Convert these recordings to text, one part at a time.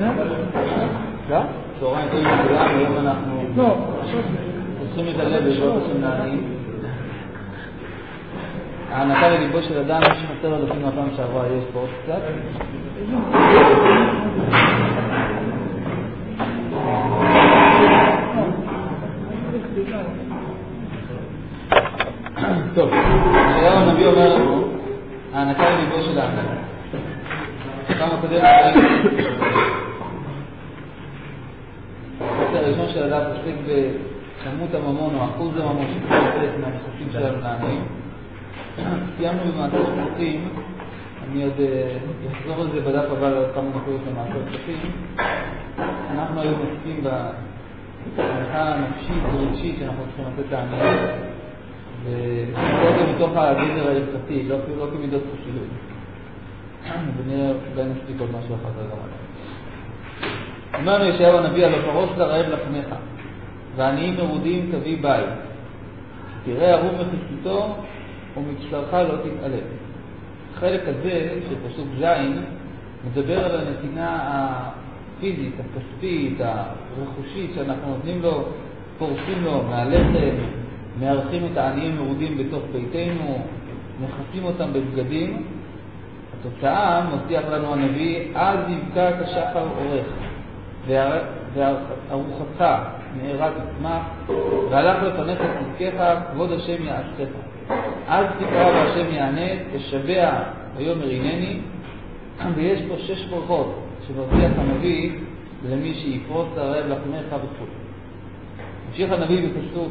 לא? צהריים טובים לכולם, היום אנחנו עושים את הלב בעזרת השם לעניים. הענקה לליבו של אדם, מי שחסר לו לפי מהפעם שעברה, יש פה עוד קצת. טוב, ישעיהו הנביא אומר לנו, הענקה לליבו של האדם. פעם הקודם החלק הראשון של הדף עוסק בכמות הממון או אחוז הממון שצריך לתת מהנכסים שלנו לעניים. סיימנו במעשר כספים, אני עוד אחזור על זה בדף הבא לעוד כמה נקודות למעשר כספים. אנחנו היום עוסקים בתמיכה הנפשית ורגשית שאנחנו צריכים לתת לעניים, ולקרוא את זה מתוך הגדר ההלכתי, לא כמידות חסידות. ונראה אולי נספיק עוד משהו אחר כך גם עליו. אמרנו ישעיהו הנביא, הלא פרוס לרעב לחמך, ועניים מרודים תביא בית, תראה ערום מחסותו ומבשרך לא תתעלם. החלק הזה של פסוק ז' מדבר על הנתינה הפיזית, הכספית, הרכושית שאנחנו נותנים לו, פורסים לו מהלחם, מארחים את העניים מרודים בתוך ביתנו, מחסים אותם בבגדים. התוצאה מבטיח לנו הנביא, אז יבקע כשחר אורך וארוחתך נערה תצמח, והלך לפניך צדקך, כבוד השם יעשך. אז תקרא והשם יענה, תשבע ויאמר הנני. ויש פה 6 ברכות שמבטיח הנביא למי שיפרוס לרעב לחמך וכו'. המשיך הנביא בפסוק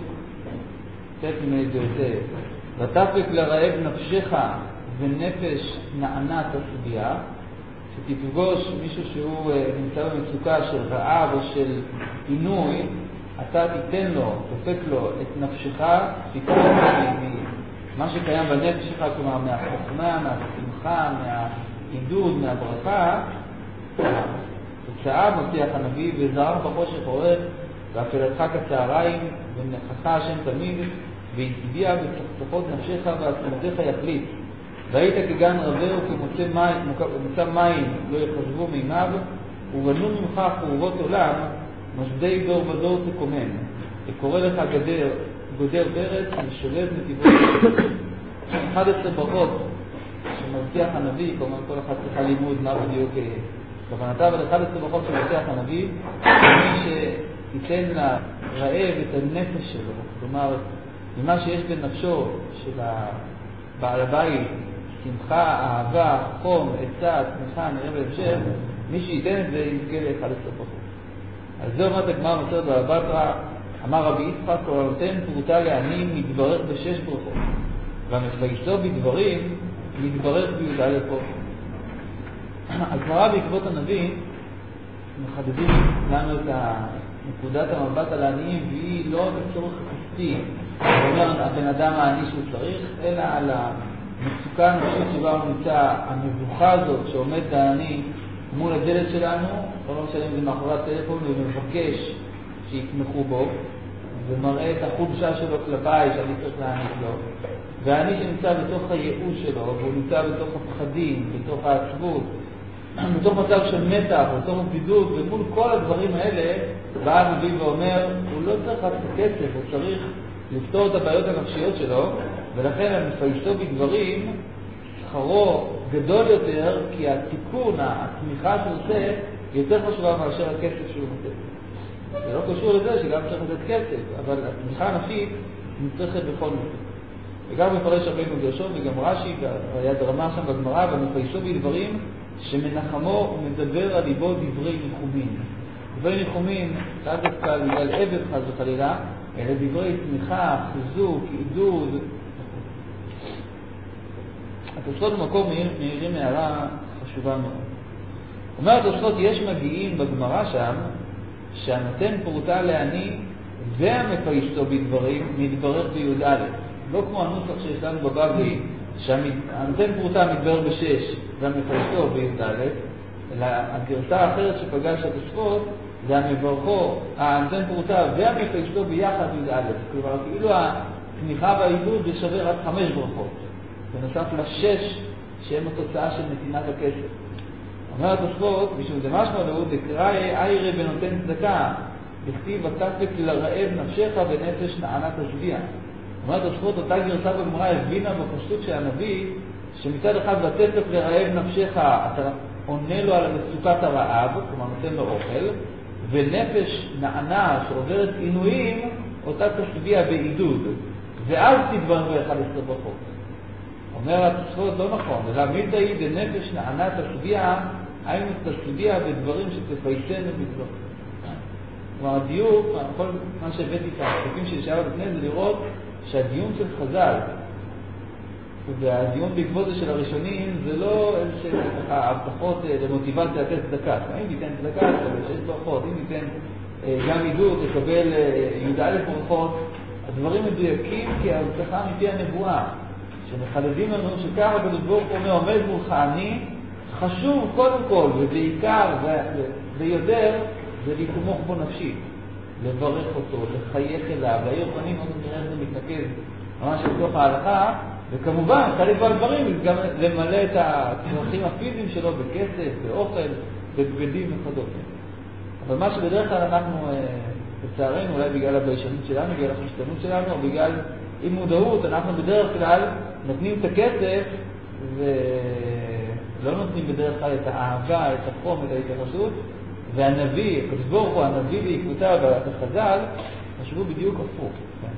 ת' ותפק לרעב נפשך ונפש נענת הסוגיה, שתפגוש מישהו שהוא נמצא במצוקה של רעב או של עינוי, אתה תיתן לו, תפק לו את נפשך, תיתן מה שקיים בנפש שלך, כלומר מהחוכמה, מהשמחה, מהעידוד, מהברכה. תוצאה מבטיח הנביא, וזרח בחושך אורך, ואפלתך כצהריים, ונכחה השם תמיד, והצביע בצפצפות נפשך ועצמותיך יחליט. והיית כגן רבר וכמוצא מים לא יחשבו מימיו, ובנו ממך חורבות עולם, משדי דור ודור תקומם. וקורא לך גודר פרץ ושולב נתיבות. 11 ברכות שמבטיח הנביא, כלומר כל אחד צריכה לימוד מה בדיוק כוונתה, אבל 11 ברכות שמבטיח הנביא, מי שייתן לרעב את הנפש שלו, כלומר ממה שיש בנפשו של בעל הבית, שמחה, אהבה, חום, עצה, תמיכה, נראה בהמשך, מי שייתן את זה יזכה ל11 ברכות. אז זה אומרת הגמרא במסכת בבא בתרא, אמר רבי יצחק, כל הנותן פרוטה לעניים מתברך ב6 ברכות, והמפייסו בדברים מתברך בי"א ברכות. הגמרא בעקבות הנביא מחדדים לנו את נקודת המבט על העניים, והיא לא בצורך כספי, אומר הבן אדם העני שהוא צריך, אלא על המצוקה הנפשית שבה הוא נמצא, המבוכה הזאת שעומד העני מול הדלת שלנו, לא משלם זה מאחורי הטלפון, ומבקש שיתמכו בו, ומראה את החולשה שלו כלפיי שאני צריך להעניק לו. והעני שנמצא בתוך הייאוש שלו, והוא נמצא בתוך הפחדים, בתוך העצבות, בתוך מצב של מתח, בתוך בדידות, ומול כל הדברים האלה, בא הנביא ואומר, הוא לא צריך רק את הכסף, הוא צריך לפתור את הבעיות הנפשיות שלו, ולכן המפייסו בדברים, שכרו גדול יותר, כי התיקון, התמיכה שהוא עושה, יותר חשובה מאשר הכסף שהוא נותן. זה לא קשור לזה שגם צריך לתת כסף, אבל התמיכה הנפשית נצטרכת בכל מקרה. וגם מפרש רבינו גרשון וגם רש"י, היה דרמה שם בגמרא, ומפייסו בדברים שמנחמו ומדבר על ליבו דברי ניחומים. דברי ניחומים, לאו דווקא בגלל עבד חס וחלילה, אלא דברי תמיכה, חיזוק, עידוד. התוספות במקום מעירים הערה חשובה מאוד. אומר התוספות, יש מגיעים בגמרא שם, שהנותן פרוטה לעני והמפייסו בדברים מתברך בי"א. לא כמו הנוסח שיש לנו בבבלי, שהנותן פרוטה מתברך ב6 והמפייסו בי"א, אלא הגרסה האחרת שפגש התוספות, זה המברכו, הנותן פרוטה והמפייסו ביחד י"א. כלומר, כאילו התמיכה והעידוד זה שווה רק 5 ברכות. בנוסף ל6 שהם התוצאה של נתינת הכסף. אומר התוספות, משום דמשמע להו דקראי איירי בנותן צדקה, בכתיב ותספק לרעב נפשך ונפש נענת השביע. אומר התוספות, אותה גרסה בגמרא הבינה בפשטות של הנביא, שמצד אחד ותספק לרעב נפשך, אתה עונה לו על מצוקת הרעב, כלומר נותן לו אוכל, ונפש נענה שעוברת עינויים, אותה תשביע בעידוד, ואז תתברר ב-11 ברכות. אומר התוספות לא נכון, אלא מיתאי דנפש נענה תשביע, היינו תשביע בדברים שתפייסנו בגלוך. כלומר, הדיוק, כל מה שהבאתי את החוקים שלי שהיה לפני זה לראות שהדיון של חז"ל והדיון בעקבות זה של הראשונים זה לא איזושהי הבטחות למוטיבציה לתת צדקה. אם ניתן צדקה, תקבל 6 ברכות, אם ניתן גם עידוד, תקבל י"א ברכות. הדברים מדויקים כי ההבטחה מפי הנבואה, שמחדדים לנו שככה הקדוש ברוך הוא עומד מולך אני, חשוב קודם כל ובעיקר ויותר זה לתמוך בו נפשית, לברך אותו, לחייך אליו, להאיר פנים, עוד נראה איך זה מתנקז ממש בתוך ההלכה, וכמובן חלק מהדברים גם למלא את הצרכים הפיזיים שלו בכסף, באוכל, בבגדים וכדומה. אבל מה שבדרך כלל אנחנו לצערנו, אולי בגלל הביישנות שלנו, בגלל החשטנות שלנו, או בגלל עם מודעות, אנחנו בדרך כלל נותנים את הכסף ולא נותנים בדרך כלל את האהבה, את החום, את ההתייחסות, והנביא, הקדוש ברוך הוא, הנביא בעקבותיו בחז"ל, חשבו בדיוק הפוך.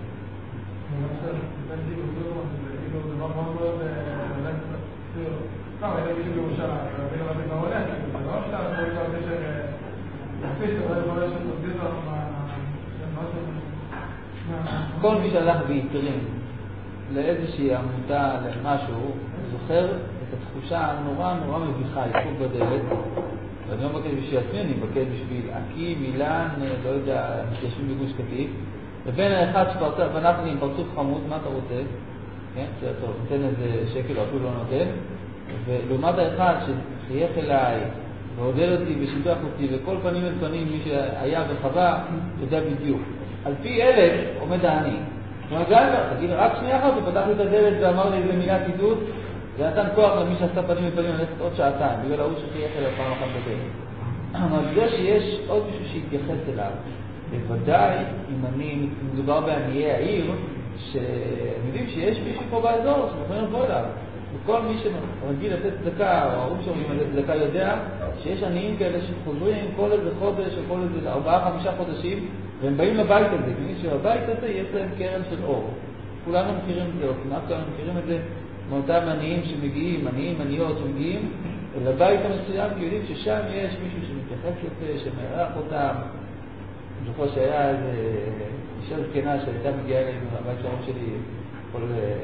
כל מי שהלך ביתרים לאיזושהי עמותה, למשהו, זוכר את התחושה הנורא נורא מביכה, איסוף בדלת, ואני לא מבקש בשביל עצמי, אני מבקש בשביל עקי, מילן, לא יודע, מתיישבים בגוש קטיף, לבין האחד שפנח לי עם פרצוף חמוד, מה אתה רוצה? כן, טוב, נותן איזה שקל או אפילו לא נותן, ולעומת האחד שחייך אליי ועודד אותי ושיתח אותי וכל פנים ופנים מי שהיה וחווה יודע בדיוק. על פי 1,000 עומד העני. כלומר, תגיד, רק שנייה אחת, הוא פתח לי את הדלת ואמר לי איזה מילת עידוד, זה נתן כוח למי שעשה פנים ופנים ללכת עוד שעתיים, בגלל ההוא שחייך אליו פעם אחת בדלת. אבל זה שיש עוד מישהו שיתייחס אליו, בוודאי אם אני מדובר בעניי העיר, שיודעים שיש מישהו פה באזור שמוכנים לבוא אליו. וכל מי שרגיל לתת צדקה, או ההורים שאומרים לתת צדקה יודע שיש עניים כאלה שחוזרים כל איזה חודש או כל איזה 4-5 חודשים, והם באים לבית הזה, כי מי שבבית הזה יש להם קרן של אור. כולנו מכירים את זה, או כמעט כולנו מכירים את זה מאותם עניים שמגיעים, עניים, עניות שמגיעים לבית המסוים, כי יודעים ששם יש מישהו שמתייחס לזה, שמארח אותם. אני זוכר שהיה איזה אישה זקנה שהייתה מגיעה אלינו לבית שלום שלי כל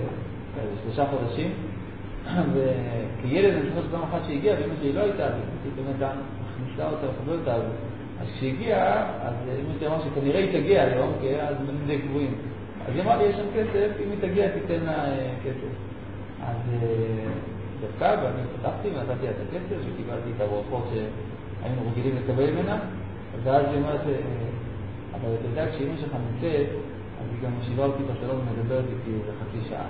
3 חודשים, וכילד אני זוכר שפעם אחת שהגיעה, ואמא שלי לא הייתה, באמת מכניסה אותה וחבר אותה, אז כשהגיעה, אז אמא שלי אמרה שכנראה היא תגיע היום, כי אז בנים די קבועים. אז היא אמרה לי, יש שם כסף, אם היא תגיע תיתן לה כסף. אז דווקא, ואני פתחתי ונתתי לה את הכסף, וקיבלתי את הברכות שהיינו רגילים לקבל ממנה, ואז היא אומרת, אבל אתה יודע, כשאמא שלך נמצאת, אז היא גם משיבה אותי בשלום ומדברת איתי לחצי שעה.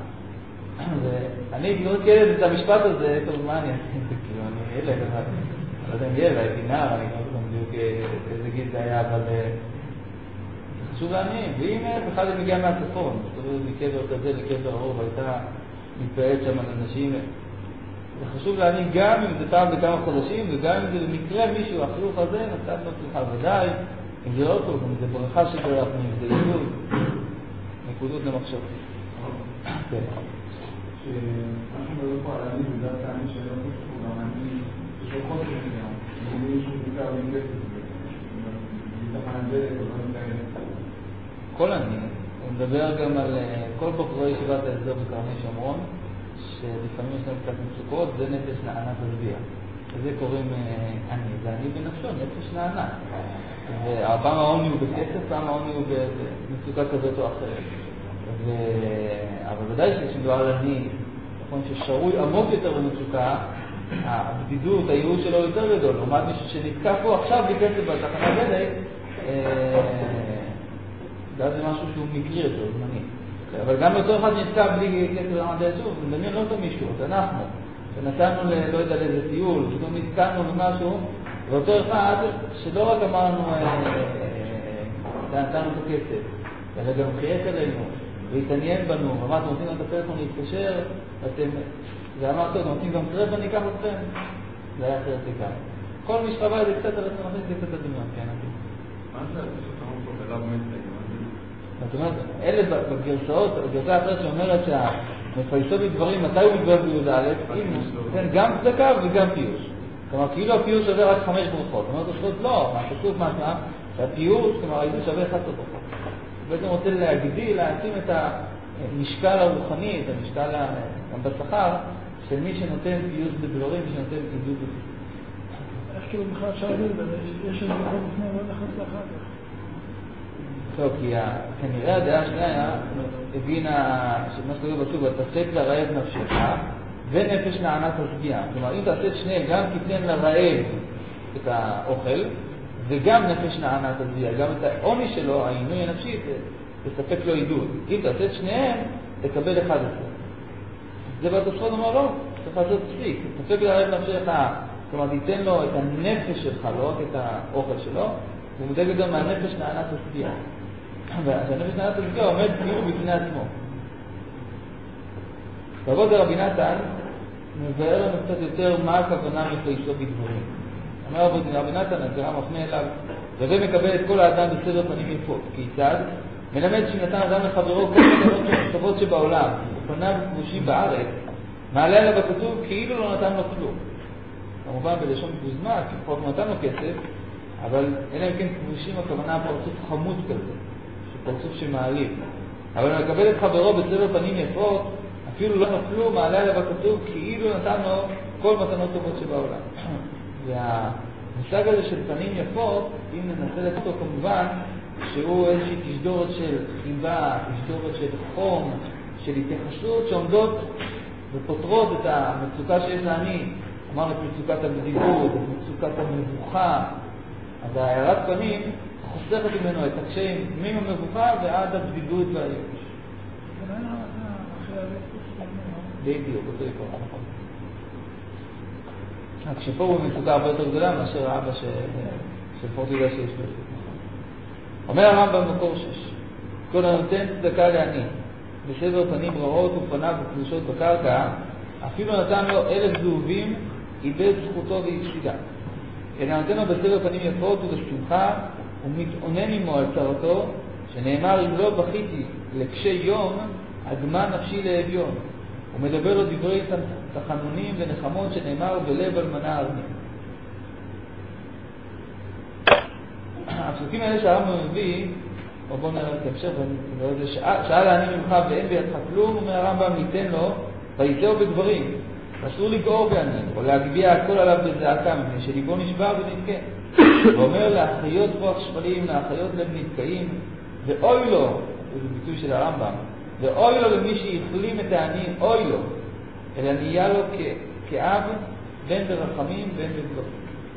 ואני הייתי לא כילד את המשפט הזה, טוב, מה אני אעשה את זה? כאילו, אני ילד, אבל לא יודע אם ילד, הייתי נער, אני לא בדיוק איזה גיל זה היה, אבל זה חשוב לעניין. והנה, בכלל היא מגיעה מהצפון, מקבר כזה לקבר הרוב, הייתה מתפעלת שם על אנשים. זה חשוב לעניין גם אם זה פעם בכמה חודשים, וגם אם זה במקרה מישהו, החיוך הזה, נתן לו סליחה ודאי, אם זה לא טוב, אם זה ברכה שברחנו, אם זה עידוד, נקודות למחשב. כן. שאנחנו מדברים פה על עני בדעת העני שלא תשכו גם עני ששול חוסר מסוים, אם מישהו בעיקר עם כסף, מתחן דלק או דברים כאלה. כל עני, הוא מדבר גם על כל בוחרי ישיבת ההסדר בקרני שומרון, שלפעמים יש להם קצת מצוקות, זה נפש נענה תשביע. וזה קוראים עני, זה עני בנפשו, נפש נענה. והפעם העוני הוא בכסף, פעם העוני הוא במצוקה כזאת או אחרת. אבל ודאי שכשמדובר על עני, נכון ששרוי עמוק יותר במצוקה, הבדידות, הייעוד שלו יותר גדול. לעומת מישהו שנתקע פה עכשיו בלי כסף בתחנת דלק, זה משהו שהוא מקרי יותר, זמני. אבל גם אותו אחד נתקע בלי כסף בתחנת דלק, שוב, מדמיין לא אותו מישהו, זה אנחנו. ונתנו לא יודע לאיזה טיול, פתאום נתקענו במשהו, ואותו אחד שלא רק אמרנו, נתנו את הכסף, אלא גם חייך אלינו, והתעניין בנו, ואמר, אתם רוצים את הטלפון להתקשר, ואמר, טוב, אתם רוצים גם טרף, אני אקח אתכם. זה היה אחרת לכאן. כל משחבה זה קצת על עצמם, זה קצת הדמיון, כן, אחי. מה זה שאתה פה בלב מצטעים? זאת אומרת, אלה בגרסאות, הגרסה אחרת שאומרת שהמפייסו בדברים, מתי הוא מתגבר בי"א, כן, גם צדקה וגם פיוש. כלומר, כאילו הפיוש שווה רק 5 ברכות. זאת אומרת, תושבות לא, מהפסוק משמע, שהפיוש, כלומר, הייתי שווה 11 ברכות. בעצם רוצה להעצים את המשקל הרוחני, את המשקל גם בשכר, של מי שנותן פיוש בדברים, מי שנותן עידוד בפיוש. איך כאילו בכלל אפשר להגיד, יש איזה מקום לפני ועוד נכנס לאחר כך? טוב, כי כנראה הדעה השנייה הבינה שמה שקורה בסוג, תעשה לרעב נפשך ונפש נענת השגיאה. כלומר, אם תעשה את שניהם, גם תיתן לרעב את האוכל וגם נפש נענת השגיאה, גם את העוני שלו, העינוי הנפשי, תספק לו עידוד. אם תעשה את שניהם, תקבל 11. זה בתוספות אומר לא, צריך לעשות ספיק, תספק לרעב נפשך, כלומר תיתן לו את הנפש שלך, לא רק את האוכל שלו, הוא מודאג גם מהנפש נענת השגיאה. והנפש נענת השגיאה עומד כאילו בפני עצמו. כבוד רבי נתן מבאר לנו קצת יותר מה הכוונה מפייסו בדברים. אומר רבי נתן, הגר"א מפנה אליו, וזה מקבל את כל האדם בסדר פנים יפות. כיצד? מלמד שנתן אדם לחברו כל הכבוד שבעולם, ופניו כבושים בארץ, מעלה עליו הכתוב כאילו לא נתן לו כלום. כמובן בלשון גוזמה, כי פחות לא נתן לו כסף, אבל אלא אם כן כבושים הכוונה פרצוף חמוד כזה, פרצוף שמעליב. אבל מקבל את חברו בסבר פנים יפות, אפילו לא נפלו, מעלה עליו הכתוב כאילו נתן לו כל מתנות טובות שבעולם. והמושג הזה של פנים יפות, אם ננסה לקרוא כמובן, שהוא איזושהי תשדורת של חיבה, תשדורת של חום, של התייחסות שעומדות ופותרות את המצוקה שיש לעני. אמרנו את מצוקת הבדידות, את מצוקת המבוכה. אז ההערת פנים חוסכת ממנו את הקשיים מהמבוכה ועד הבדידות והייאוש. בדיוק, אותו יקור, נכון. כשפה הוא מצוקה הרבה יותר גדולה מאשר האבא שפורטידה שיש לו. אומר הרמב"ם במקור 6, כל הנותן צדקה לעני, בסבר פנים רעות ופניו וקדושות בקרקע, אפילו נתן לו 1,000 זהובים, איבד זכותו והפסידה. אלא נותן לו בסבר פנים יפות ובשמחה, ומתעונן עמו על צרתו, שנאמר אם לא בכיתי לקשי יום, אדמה נפשי לאביון. הוא מדבר לו דברי תחנונים ונחמות שנאמר בלב אלמנה ארמין. הפסוקים האלה שהרמב"ם מביא, או בואו נראה את המשך, שאל העני ממך ואין בידך כלום, אומר הרמב"ם ניתן לו, ויצאו בדברים. אסור לגעור בעני, או להגביע הכל עליו בזעקה, מפני שליבו נשבר ונתקה. ואומר לאחיות רוח שפלים, לאחיות לב נתקעים, ואוי לו, זה ביטוי של הרמב"ם, ואוי לו למי שיכלים את העני, אוי לו, אלא נהיה לו כאב, בין ברחמים, בין בגלות.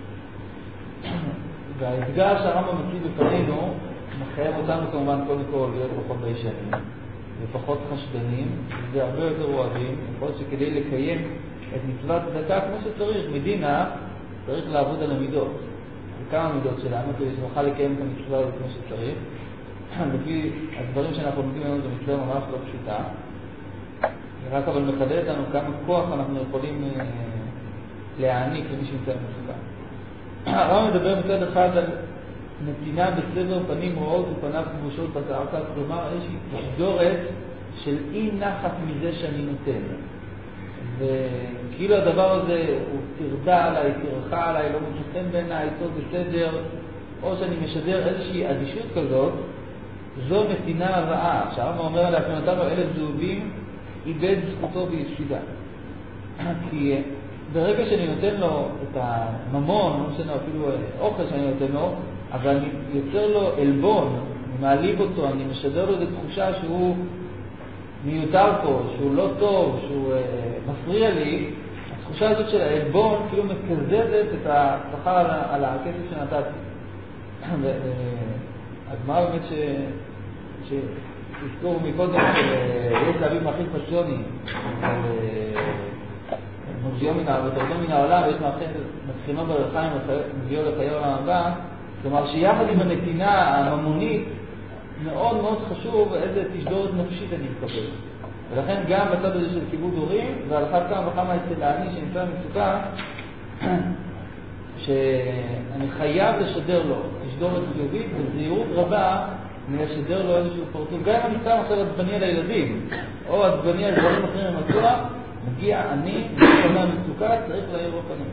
והאתגר שהרמב"ם מציג בפנינו, מחייב אותנו כמובן קודם כל להיות פחות ביישנים, ופחות חשדנים, זה הרבה יותר אוהבים, יכול להיות שכדי לקיים את מצוות צדקה כמו שצריך, מדינה צריך לעבוד על המידות. כמה מידות שלנו, כדי שנוכל לקיים את המצווה הזאת כמו שצריך. לפי הדברים שאנחנו לומדים היום זו מצווה ממש לא פשוטה. זה רק אבל מחדד לנו כמה כוח אנחנו יכולים להעניק למי שנמצא במצוקה. הרמב"ם מדבר מצד אחד על נתינה בסבר פנים רעות ופניו כבושות בקרקע, כלומר איזושהי תשדורת של אי נחת מזה שאני נותן. וכאילו הדבר הזה הוא תרדה עליי, תרחה עליי, לא מוצא בעיניי, טוב בסדר, או שאני משדר איזושהי אדישות כזאת, זו נתינה רעה. שהרמב"ם אומר עליה, כי נתן לו 1,000 זהובים, איבד זכותו והפסידה. כי ברגע שאני נותן לו את הממון, לא משנה אפילו אוכל שאני נותן לו, אבל אני יוצר לו אלבון, אני מעליב אותו, אני משדר לו את התחושה שהוא מיותר פה, שהוא לא טוב, שהוא מפריע לי, התחושה הזאת של האלבון כאילו מקזזת את השכר על הכסף שנתתי. הגמרא באמת שהזכורו מקודם שיש להביא מאכיל פשוני, מוציאו מן העולם, ויש מתחינו ברחיים ומביאו לחיי העולם הבא. כלומר שיחד עם הנתינה הממונית מאוד מאוד חשוב איזה תשדורת נפשית אני מקבל. ולכן גם בצד הזה של כיבוד הורים, ועל אחת כמה וכמה אצל העני שנמצא במצוקה, שאני חייב לשדר לו תשדורת חיובית בזהירות רבה מלשדר לו איזשהו פרצוף. גם אם אני שם עכשיו עצבני על הילדים, או עצבני על דברים אחרים במצוקה, מגיע אני, מגיע מהמצוקה, צריך להעיר לו פנים.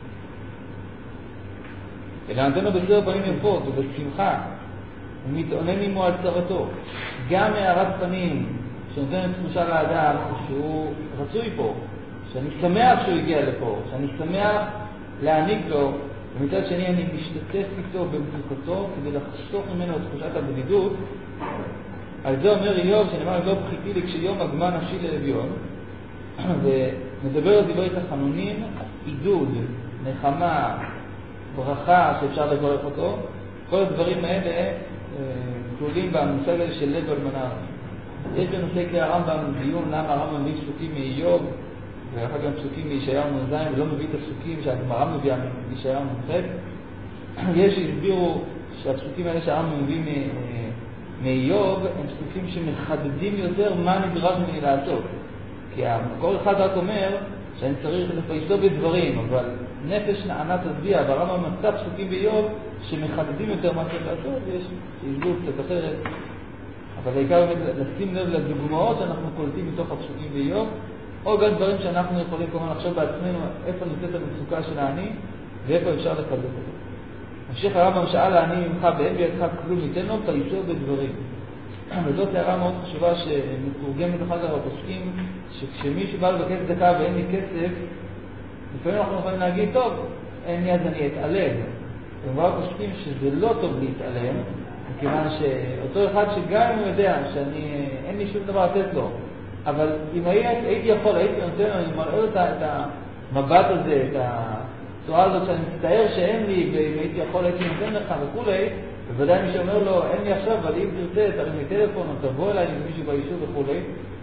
אלא נתנו בסדר פנים יפות ובשמחה, הוא מתעונן עמו על צרתו. גם הערת פנים שנותנת תחושה לאדם שהוא רצוי פה, שאני שמח שהוא הגיע לפה, שאני שמח להעניק לו, ומצד שני אני משתתף איתו במצוקתו כדי לחסוך ממנו את תחושת הבדידות. על זה אומר איוב, שנאמר לא בחיתי לי כשיום הגמה נפשי לאביון, ומדבר על דברי תחנונים, עידוד, נחמה, ברכה שאפשר לברך אותו. כל הדברים האלה כלולים במושג הזה של לב אלמנה. יש בנושא כלי הרמב"ם דיון למה הרמב"ם מביא פסוקים מאיוב ואחר גם פסוקים מישעיהו נ"ז ולא מביא את הפסוקים שהגמרא מביאה מישעיהו נ"ח. יש שהסבירו שהפסוקים האלה שהרמב"ם מביא מאיוב הם פסוקים שמחדדים יותר מה נדרש ממני לעשות. כי כל אחד רק אומר שאני צריך לפייסו בדברים, אבל נפש נענה תצביע, והרמב"ם מצא פסוקים באיוב שמחדדים יותר מה צריך לעשות, ויש שהסבירו קצת אחרת. אבל העיקר באמת לשים לב לדוגמאות שאנחנו קולטים מתוך הפסוקים באיוב, או גם דברים שאנחנו יכולים כמובן לחשוב בעצמנו איפה נמצאת המצוקה של העני ואיפה אפשר לחזק אותו. ממשיך הרמב"ם שאל העני ממך באין בידך כלום ניתן לו פייסו בדברים. וזאת הערה מאוד חשובה שמתורגמת אחר כך בפוסקים, שכשמישהו בא לבקש צדקה ואין לי כסף, לפעמים אנחנו יכולים להגיד, טוב, אין לי אז אני אתעלם. ומראה פוסקים שזה לא טוב להתעלם, מכיוון שאותו אחד שגם אם הוא יודע שאין לי שום דבר לתת לו, אבל אם הייתי יכול, הייתי נותן לו, אני מראה לו את המבט הזה, את התשואה הזאת שאני מצטער שאין לי, ואם הייתי יכול, הייתי נותן לך וכולי, בוודאי מי שאומר לו, אין לי עכשיו, אבל אם תרצה, תרים לי טלפון או תבוא אליי עם מישהו ביישוב וכולי.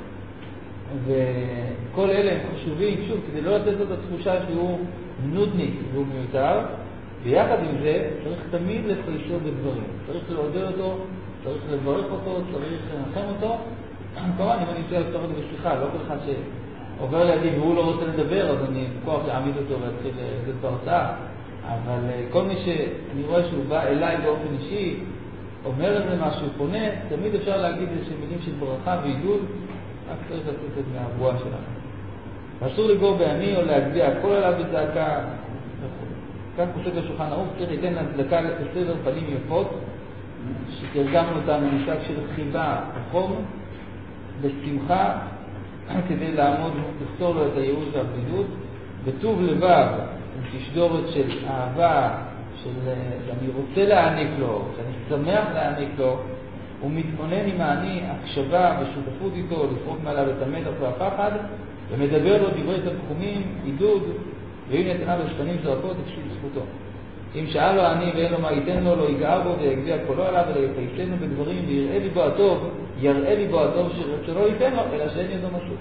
וכל אלה הם חשובים, שוב, כדי לא לתת לו את התחושה שהוא נודניק והוא מיותר. ביחד עם זה, צריך תמיד לפייסו בדברים. צריך לעודד אותו, צריך לברך אותו, צריך לנחם אותו. כמובן, אם אני רוצה לפתוח את זה בשיחה, לא כל אחד שעובר לידי והוא לא רוצה לדבר, אז אני בכוח להעמיד אותו ולהתחיל לתת בהרצאה. אבל כל מי שאני רואה שהוא בא אליי באופן אישי, אומר איזה משהו, פונה, תמיד אפשר להגיד איזה מילים של ברכה ועידוד, רק צריך לעשות את מהבואה שלנו. אסור לגור בעני או להגביה הכל עליו בצעקה. כאן פוסק בשולחן ערוך, צריך לתת להצדקה לסבר פנים יפות, שתרגמנו אותם במשחק של חיבה וחום, בשמחה, כדי לעמוד, לפתור לו את הייאוש והבדידות, בטוב לבב, עם תשדורת של אהבה, של שאני רוצה להעניק לו, שאני שמח להעניק לו, הוא מתמונן עם העני הקשבה ושותפות איתו, לפרוק מעליו את המתח והפחד, ומדבר לו דברי תנחומים, עידוד, ואם נתנה בשפנים זרקות, תקשיב זכותו. אם שאל לו העני ואין לו מה ייתן לו, לא יגער בו ויגביה קולו עליו, אלא יפייסנו בדברים ויראה לי בו הטוב, יראה לי בו הטוב שלא ייתן לו, אלא שאין ידו משהו.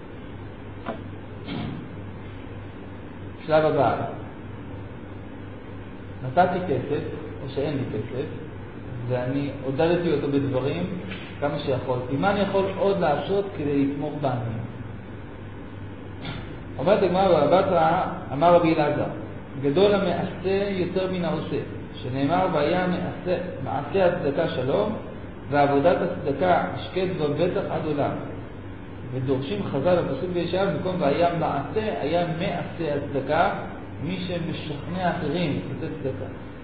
שלב הבא, נתתי כסף, או שאין לי כסף, ואני עודדתי אותו בדברים כמה שיכולתי. מה אני יכול עוד לעשות כדי לתמוך בעני? אומרת הגמרא בבא בתרא, אמר רבי אלעזר, גדול המעשה יותר מן העושה, שנאמר והיה מעשה הצדקה שלום, ועבודת הצדקה השקט בבטח עד עולם. ודורשים חז"ל בפסוק בישעיהו, במקום והיה מעשה, היה מעשה הצדקה, מי שמשכנע אחרים לתת צדקה.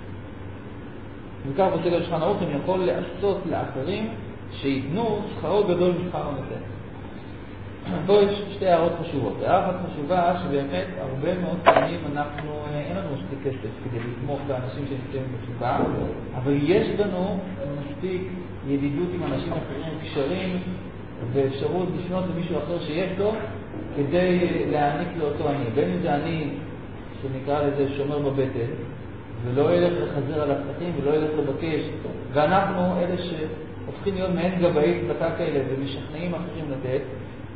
וכך פוסק בשולחן ערוך, אם יכול לעשות לאחרים שיתנו שכרו גדול משכר הנותן. פה יש שתי הערות חשובות. הערה אחת חשובה שבאמת הרבה מאוד פעמים אין לנו מספיק כסף כדי לתמוך באנשים שנמצאים במצוקה, אבל יש לנו מספיק ידידות עם אנשים אחרים, קשרים ואפשרות לפנות למישהו אחר שיש לו כדי להעניק לאותו עני. בין אם זה עני שנקרא לזה שומר בבטן ולא ילך לחזר על הפתחים ולא ילך לבקש, ואנחנו אלה שהופכים להיות מעין גבאי צדקה כאלה ומשכנעים אחרים לתת,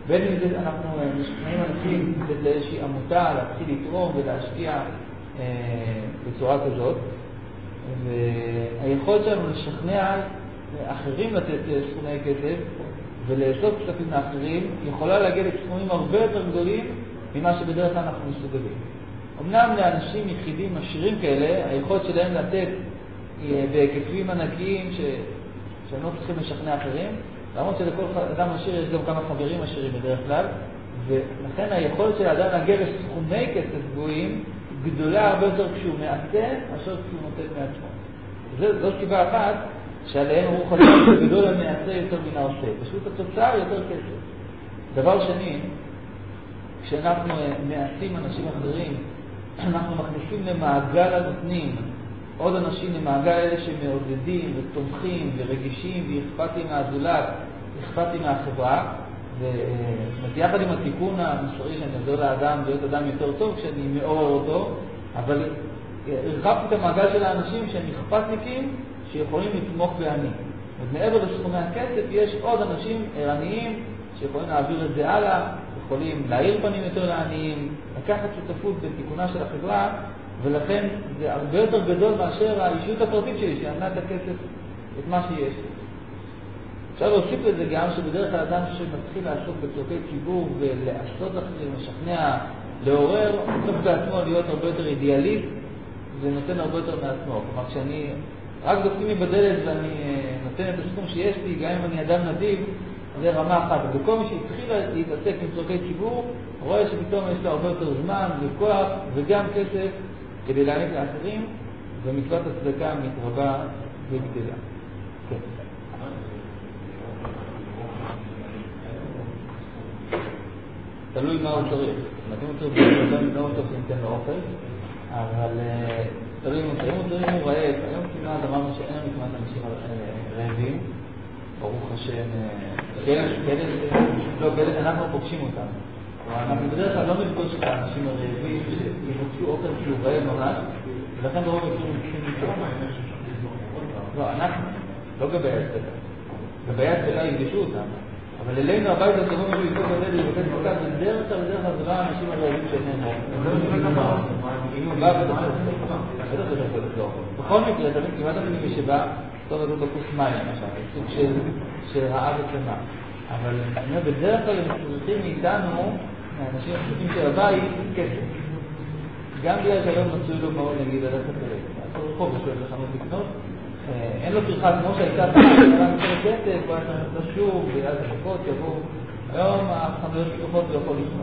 בין אם זה אנחנו משכנעים אנשים לתת לאיזושהי עמותה, להתחיל לתרום ולהשקיע בצורה כזאת. והיכולת שלנו לשכנע אחרים לתת סכומי כסף ולאסוף כספים מאחרים יכולה להגיע לסכומים הרבה יותר גדולים ממה שבדרך כלל אנחנו מסוגלים. אמנם לאנשים יחידים עשירים כאלה, היכולת שלהם לתת בהיקפים ענקיים שהם לא צריכים לשכנע אחרים, למרות שלכל אדם עשיר יש גם כמה חברים עשירים בדרך כלל, ולכן היכולת של האדם להגיע לסכומי כסף גבוהים גדולה הרבה יותר כשהוא מעשה, מאשר כשהוא נותן מעצמו. זו סיבה אחת שעליהם הוא חושב שגדול המעשה יותר מן העושה. פשוט התוצאה יותר כסף. דבר שני, כשאנחנו מעשים אנשים אחרים, אנחנו מכניסים למעגל הנותנים עוד אנשים למעגל אלה שמעודדים ותומכים ורגישים ואכפתים מהזולת, אכפתים מהחברה. ויחד עם התיקון המסורי שאני עוזר לאדם להיות אדם יותר טוב כשאני מעורר אותו, אבל הרחבתי את המעגל של האנשים שהם אכפתניקים שיכולים לתמוך בעני. ומעבר לסכומי הכסף יש עוד אנשים ערניים שיכולים להעביר את זה הלאה, יכולים להאיר פנים יותר לעניים, לקחת שותפות בתיקונה של החברה, ולכן זה הרבה יותר גדול מאשר האישיות הפרטית שלי שענה את הכסף, את מה שיש. אפשר להוסיף לזה גם שבדרך כלל אדם שמתחיל לעסוק בצורכי ציבור ולעשות אחרים, לשכנע, לעורר, צריך בעצמו להיות הרבה יותר אידיאליסט ונותן הרבה יותר מעצמו. כלומר, כשאני רק דופקים לי בדלת ואני נותן את הסכום שיש לי, גם אם אני אדם נדיב, זה רמה אחת. וכל מי שהתחיל להתעסק עם צורכי ציבור, רואה שפתאום יש לו הרבה יותר זמן וכוח וגם כסף כדי להעניק לאחרים, ומצוות הצדקה מתרבה וגדלה. כן. תלוי מה הוא צריך. אם הוא צריך לא טוב שניתן לו אוכל, אבל תלוי אם הוא צריך, אם הוא רעב. היום כמעט אמרנו שאין לנו כמעט אנשים רעבים, ברוך השם, כאלה אנחנו פוגשים אותם. אנחנו בדרך כלל לא נפגוש את האנשים הרעבים שיבקשו אוכל שהוא רעב ממש, ולכן ברוב מקרים נפגשים איתו. לא, אנחנו, לא גבי הצדקה. גבי הצדקה יפגשו אותם. אבל אלינו הבית הזה לא משהו יפגוש את זה לבקש מוקד, בדרך כלל זה לא האנשים הרעבים שאינם רעבים. אם הוא בא בדרך כלל, בכל מקרה, תמיד כמעט אני שבא, טוב לדעות בכוס מים, למשל, סוג של רעב וצמא. אבל בדרך כלל הם צריכים מאיתנו, האנשים הפשוטים של הבית, כסף. גם בגלל שהיום מצוי לו מאוד, נגיד, ללכת לרחוב, יש לו לחנות לקנות, אין לו צריכה כמו שהייתה פעם כסף, הוא היה צריך לשוב, ואז לחכות, יבוא. היום החנויות פתוחות לא יכול לקנות.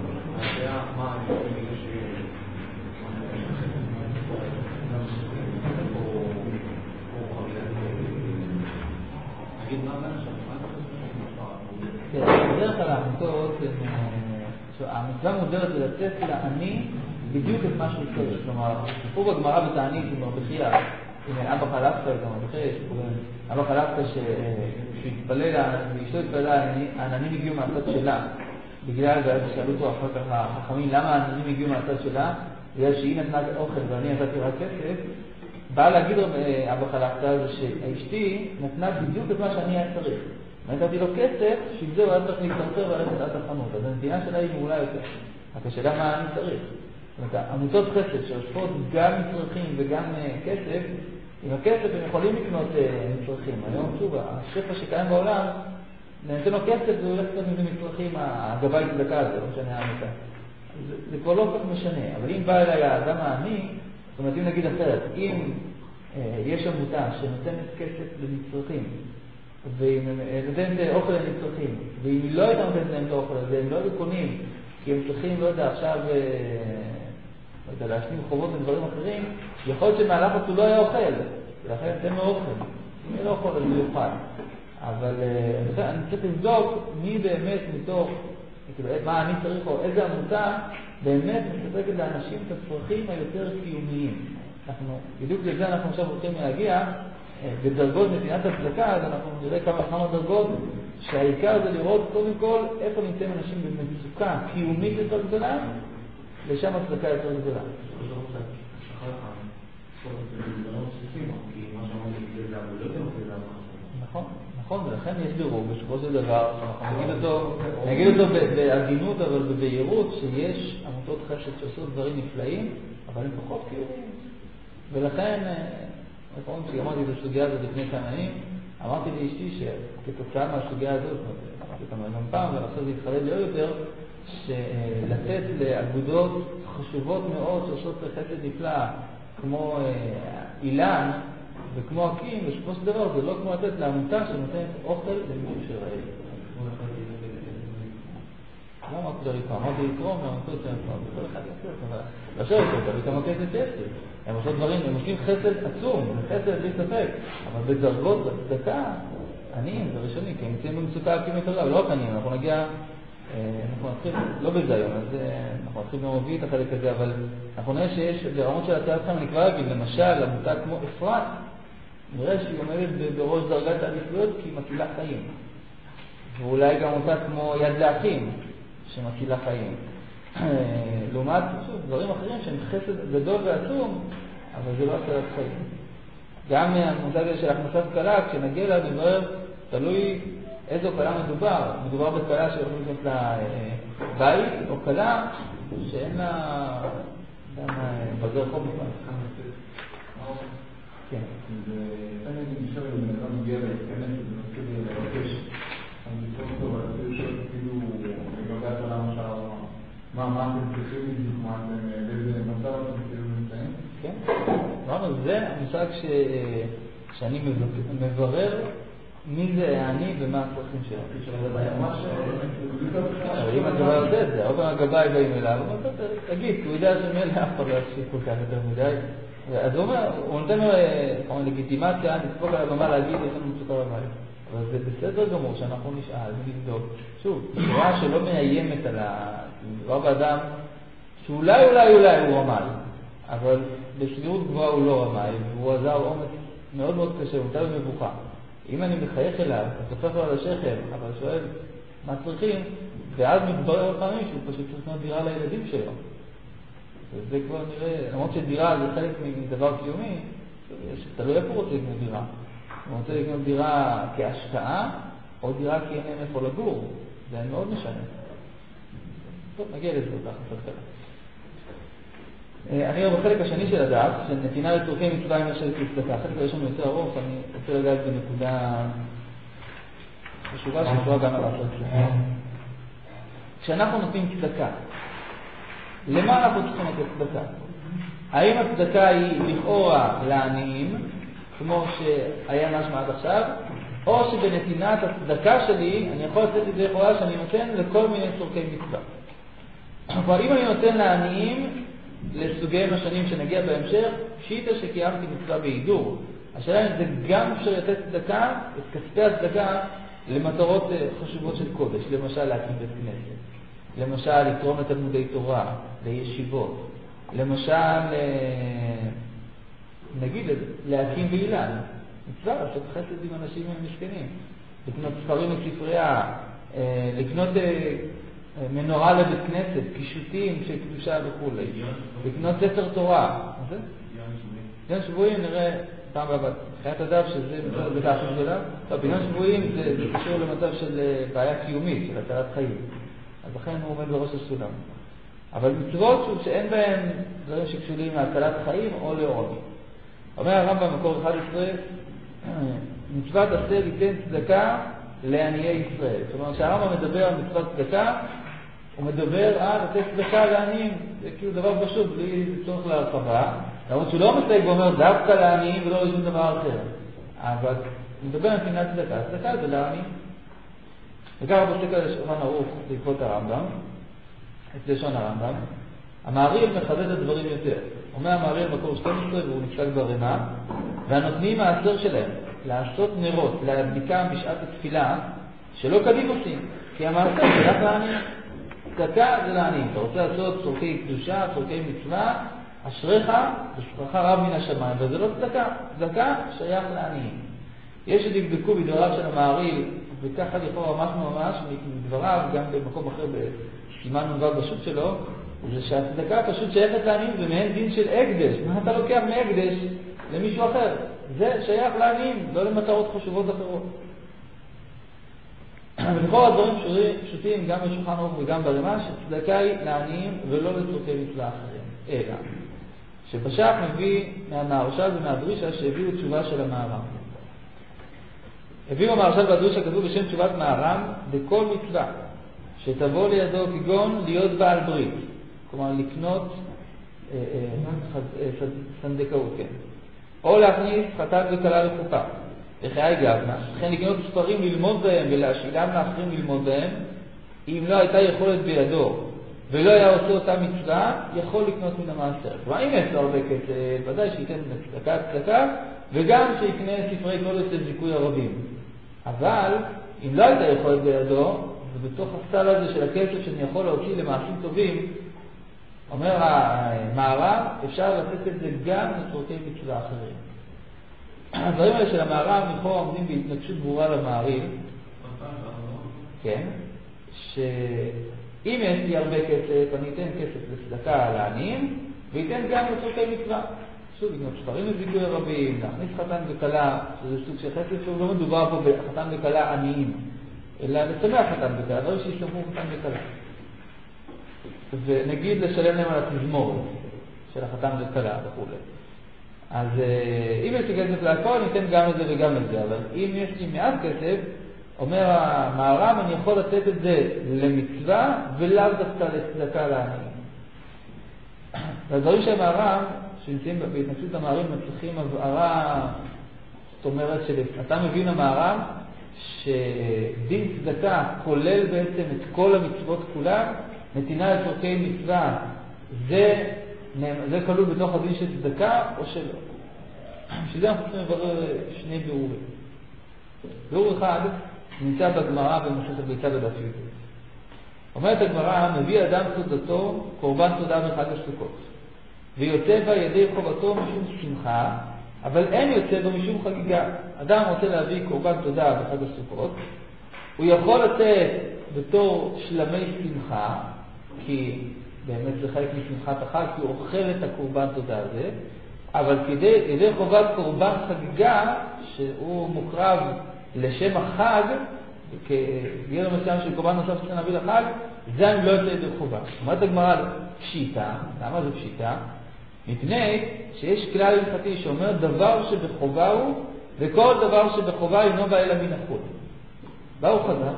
בדרך כלל העמותות, המצווה מודרת לתת לעני בדיוק את מה שהוא צריך. כלומר, סיפור בגמרא בתענית עם מרדכיה, עם אבא חלפתא, גם מרדכיה, אבא חלפתא שהתפלל, ואשתו התפללה, העננים הגיעו מהצד שלה. בגלל זה שאלו אותו אחר כך החכמים, למה העננים הגיעו מהצד שלה? בגלל שהיא נתנה אוכל ואני נתתי רק כסף. בא להגיד אבא חלפתא זה שאשתי נתנה בדיוק את מה שאני היה צריך. נתתי לו כסף, שבזה הוא היה צריך להתרצר וללכת עד החנות. אז הנתינה שלה היא מעולה יותר. רק השאלה מה אני צריך. זאת אומרת, עמותות חסד שאוספות גם מצרכים וגם כסף, עם הכסף הם יכולים לקנות מצרכים. היום שוב, השפע שקיים בעולם, נתן לו כסף והוא הולך קצת מזה מצרכים, הגבי צדקה הזה, לא משנה העמותה. זה כבר לא כך משנה. אבל אם בא אליי האדם העני, זאת אומרת, אם נגיד אחרת, אם יש עמותה שנותנת כסף למצרכים, ונותנת אוכל למצרכים, ואם היא לא הייתה נותנת להם את האוכל הזה, הם לא היו קונים, כי הם צריכים, לא יודע, עכשיו להשלים חובות ודברים אחרים, יכול להיות שמהלחץ הוא לא היה אוכל, ולכן אתם לא אוכל. אם היא לא אוכל, אז הוא יוכל. אבל אני צריך לבדוק מי באמת מתוך, מה אני צריך, או איזה עמותה באמת מספקת לאנשים את הצרכים היותר קיומיים. בדיוק לזה אנחנו עכשיו רוצים להגיע, בדרגות נתינת הצדקה, אז אנחנו נראה כמה דרגות, שהעיקר זה לראות קודם כל איפה נמצאים אנשים במצוקה קיומית יותר גדולה, לשם הצדקה יותר גדולה. נכון, נכון, ולכן יש דירוג בסופו של דבר, אנחנו נגיד אותו בהגינות אבל בבהירות, שיש עמותות חסד שעושות דברים נפלאים, אבל הם פחות קיומיים. ולכן, נכון, כשגמרתי את הסוגיה הזאת לפני כמה ימים, אמרתי לאשתי שכתוצאה מהסוגיה הזאת, אמרתי אותם גם פעם, ועכשיו זה יתחרד לי יותר, שלתת לאגודות חשובות מאוד שעושות חסד נפלא, כמו אילן וכמו הקים, בסופו של דבר זה לא כמו לתת לעמותה שנותנת אוכל למישהו שרעב. לא אמרתי לו לקרוא, אמרתי לקרוא מהעמותות שלהם כבר, בכל אחד יצא, אבל לשבת אותה וכמה כסף יש לי. הם עושים דברים, הם עושים חסד עצום, חסד בלי ספק, אבל בדרגות צדקה, עניים, זה ראשוני, כי הם נמצאים במצוקה הקים יותר רב, לא רק עניים, אנחנו נתחיל, לא בזה היום, אז אנחנו נתחיל במוביל את החלק הזה, אבל אנחנו נראה שיש ברמות של הצעת חיים, אני כבר אגיד, למשל, עמותה כמו אפרת, נראה שהיא עומדת בראש דרגת העדיפויות כי היא מצילה חיים. ואולי גם עמותה כמו יד לאחים, שמצילה חיים. לעומת דברים אחרים שהם חסד גדול ועצום, אבל זה לא הצלת חיים. גם המושג הזה של הכנסת קלה, כשנגיע לה נברר, תלוי איזו קלה מדובר. מדובר בקלה שיכולים לקנות לבית, או קלה שאין לה גם בגר חוב בכלל. כן. אני נשאר עם בן אדם מגיע להתכנס ומתחיל לבקש אני נשאר אותו ולתת שואל כאילו לגבי התלה מה אתם צריכים בדיוק, מה אתם באיזה מצב אתם כאילו נמצאים? כן, אמרנו, זה המושג שאני מברר מי זה אני ומה הצרכים שלו. אבל אם הגבאי עושה את זה, הרבה הגבאי באים אליו, הוא אומר, תגיד, הוא יודע שמאלה אף אחד לא ישאיר כל כך יותר מדי. אז הוא אומר, הוא נותן לו לגיטימציה, נצפוק על הבמה להגיד, יש לנו מצוקה בבית. אבל זה בסדר גמור שאנחנו נשאל ונבדוק. שוב, שאלה שלא מאיימת על רוב האדם, שאולי הוא רמאי, אבל בסבירות גבוהה הוא לא רמאי, והוא עזר אומץ מאוד מאוד קשה, הוא נתן במבוכה. אם אני מחייך אליו, אתה תופך לו על השכם, אבל שואל מה צריכים, ואז מתברר לפעמים שהוא פשוט צריך לקנות דירה לילדים שלו. וזה כבר נראה, למרות שדירה זה חלק מדבר קיומי, תלוי איפה הוא רוצה לקנות דירה. הוא רוצה לקנות דירה כהשקעה, או דירה כי אין להם איפה לגור. זה מאוד משנה. טוב, נגיע לזה אותך, קצת אני רואה בחלק השני של הדף, שנתינה לצורכי מצווה עם אשר כצדקה. החלק הראשון הוא יותר ארוך, אני רוצה לגעת בנקודה חשובה שקשורה גם על הצדקה. כשאנחנו נותנים צדקה, למה אנחנו צריכים לתת צדקה? האם הצדקה היא לכאורה לעניים, כמו שהיה משמע עד עכשיו, או שבנתינת הצדקה שלי, אני יכול לתת את זה לכאורה שאני נותן לכל מיני צורכי מצווה. אבל אם אני נותן לעניים, לסוגיהם השונים שנגיע בהמשך, פשיטה שקיימתי מצווה בהידור. השאלה אם זה גם אפשר לתת צדקה, את כספי הצדקה, למטרות חשובות של קודש, למשל להקים בית כנסת, למשל לתרום לתלמודי תורה, לישיבות, למשל נגיד להקים ואילן, מצווה לעשות חסד עם אנשים משכנים, לקנות ספרים לספרייה, לקנות מנורה לבית כנסת, קישוטים של קדושה וכו', לקנות ספר תורה. מה זה? פדיון שבויים נראה פעם בבת. חיית הדף שזה בדחת שלה. פדיון שבויים זה קשור למצב של בעיה קיומית, של הצלת חיים. אז לכן הוא עומד בראש הסולם. אבל מצוות שאין בהן דברים שקשורים להצלת חיים או לעוני. אומר הרמב"ם במקור 11, מצוות עשה ליתן צדקה לעניי ישראל. זאת אומרת שהרמב"ם מדבר על מצוות צדקה, הוא מדבר על לתת צדקה לעניים. זה כאילו דבר פשוט, בלי צורך להרחבה. למרות שהוא לא מסתייג ואומר דווקא לעניים ולא לשום דבר אחר. אבל הוא מדבר על נתינת צדקה. צדקה זה לעניים. וככה פוסק על שולחן ערוך בעקבות הרמב"ם, את לשון הרמב"ם. המעריל מחדד את הדברים יותר. אומר המעריל מקור 12 והוא נפסק ברמה, והנותנים מעשר שלהם לעשות נרות, להדליקם בשעת התפילה, שלא קדים עושים, כי המעשר זה רק לעניים. צדקה זה לעניים. אתה רוצה לעשות צורכי קדושה, צורכי מצווה, אשריך ושכרך רב מן השמיים, וזה לא צדקה. צדקה שייך לעניים. יש שדקדקו בדבריו של המעריל, וככה לכאורה ממש מדבריו, גם במקום אחר בסימן נ"ו בשו"ת שלו, זה שהצדקה פשוט שייכת לעניים ומעין דין של הקדש. מה אתה לוקח מהקדש למישהו אחר? זה שייך לעניים, לא למטרות חשובות אחרות. ולכל הדברים פשוטים גם בשולחן ערוך וגם ברמ"ש, צדקה היא לעניים ולא לצורכי מצווה אחרים. אלא שבש"ך מביא מהמהרש"ל ומהדרישה שהביאו תשובה של המהר"ם. הביאו המהרש"ל והדרישה כתוב בשם תשובת מהר"ם בכל מצווה שתבוא לידו כגון להיות בעל ברית, כלומר לקנות סנדקאות, כן, או להכניס חתן וכלה לחופה וחיי גבנה, וכן לקנות ספרים ללמוד בהם ולהשאילם לאחרים ללמוד בהם. אם לא הייתה יכולת בידו ולא היה עושה אותה מצווה, יכול לקנות מן המעשר. כלומר, אם יש לו הרבה כסף, ודאי שייתן צדקה, וגם שיקנה ספרי קודש לזיכוי הרבים. אבל אם לא הייתה יכולת בידו, ובתוך הסל הזה של הכסף שאני יכול להוציא למעשים טובים, אומר המהר"ם, אפשר לתת את זה גם לצורכי מצווה אחרים. הדברים האלה של המהר"ם לכאורה עומדים בהתנגשות ברורה למעריל, כן, שאם יש לי הרבה כסף, אני אתן כסף לצדקה לעניים, ואתן גם לצורכי מצווה. שוב, לקנות ספרים לזיכוי הרבים, להכניס חתן וכלה, שזה סוג של חסד, שהוא לא מדובר פה בחתן וכלה עניים, אלא לשמח חתן וכלה, דברים שישתמחו חתן וכלה. ונגיד לשלם להם על התזמורת של החתן וכלה וכו'. אז אם יש לי כסף להכל, ניתן גם את זה וגם את זה, אבל אם יש לי מעט כסף, אומר המהר"ם, אני יכול לתת את זה למצווה ולאו דווקא לצדקה לעניים. והדברים של המהר"ם, שנמצאים בהתנגשות המערים, מצליחים הבהרה, זאת אומרת שאתה מבין המהר"ם, שדין צדקה כולל בעצם את כל המצוות כולן, נתינה לצורכי מצווה, זה כלול בתוך הדין של צדקה או שלא. שזה אנחנו צריכים לברר שני בירורים. בירור אחד נמצא בגמרא במסכת ביצה בדף י"ט. אומרת הגמרא, מביא אדם סעודתו קורבן תודה בחג הסוכות, ויוצא בה ידי חובתו משום שמחה, אבל אין יוצא בה משום חגיגה. אדם רוצה להביא קורבן תודה בחג הסוכות, הוא יכול לתת בתור שלמי שמחה, כי באמת זה חלק משמחת החג, כי הוא אוכל את הקורבן תודה הזה, אבל כדי חובת קורבן חגיגה, שהוא מוקרב לשם החג, כגדר מסוים של קורבן נוסף שצריך להביא לחג, זה אני לא יוצא ידי חובה. אומרת הגמרא פשיטה. למה זה פשיטה? מפני שיש כלל הלכתי שאומר דבר שבחובה הוא, וכל דבר שבחובה אינו בא אלא מן החול. מה הוא חזר?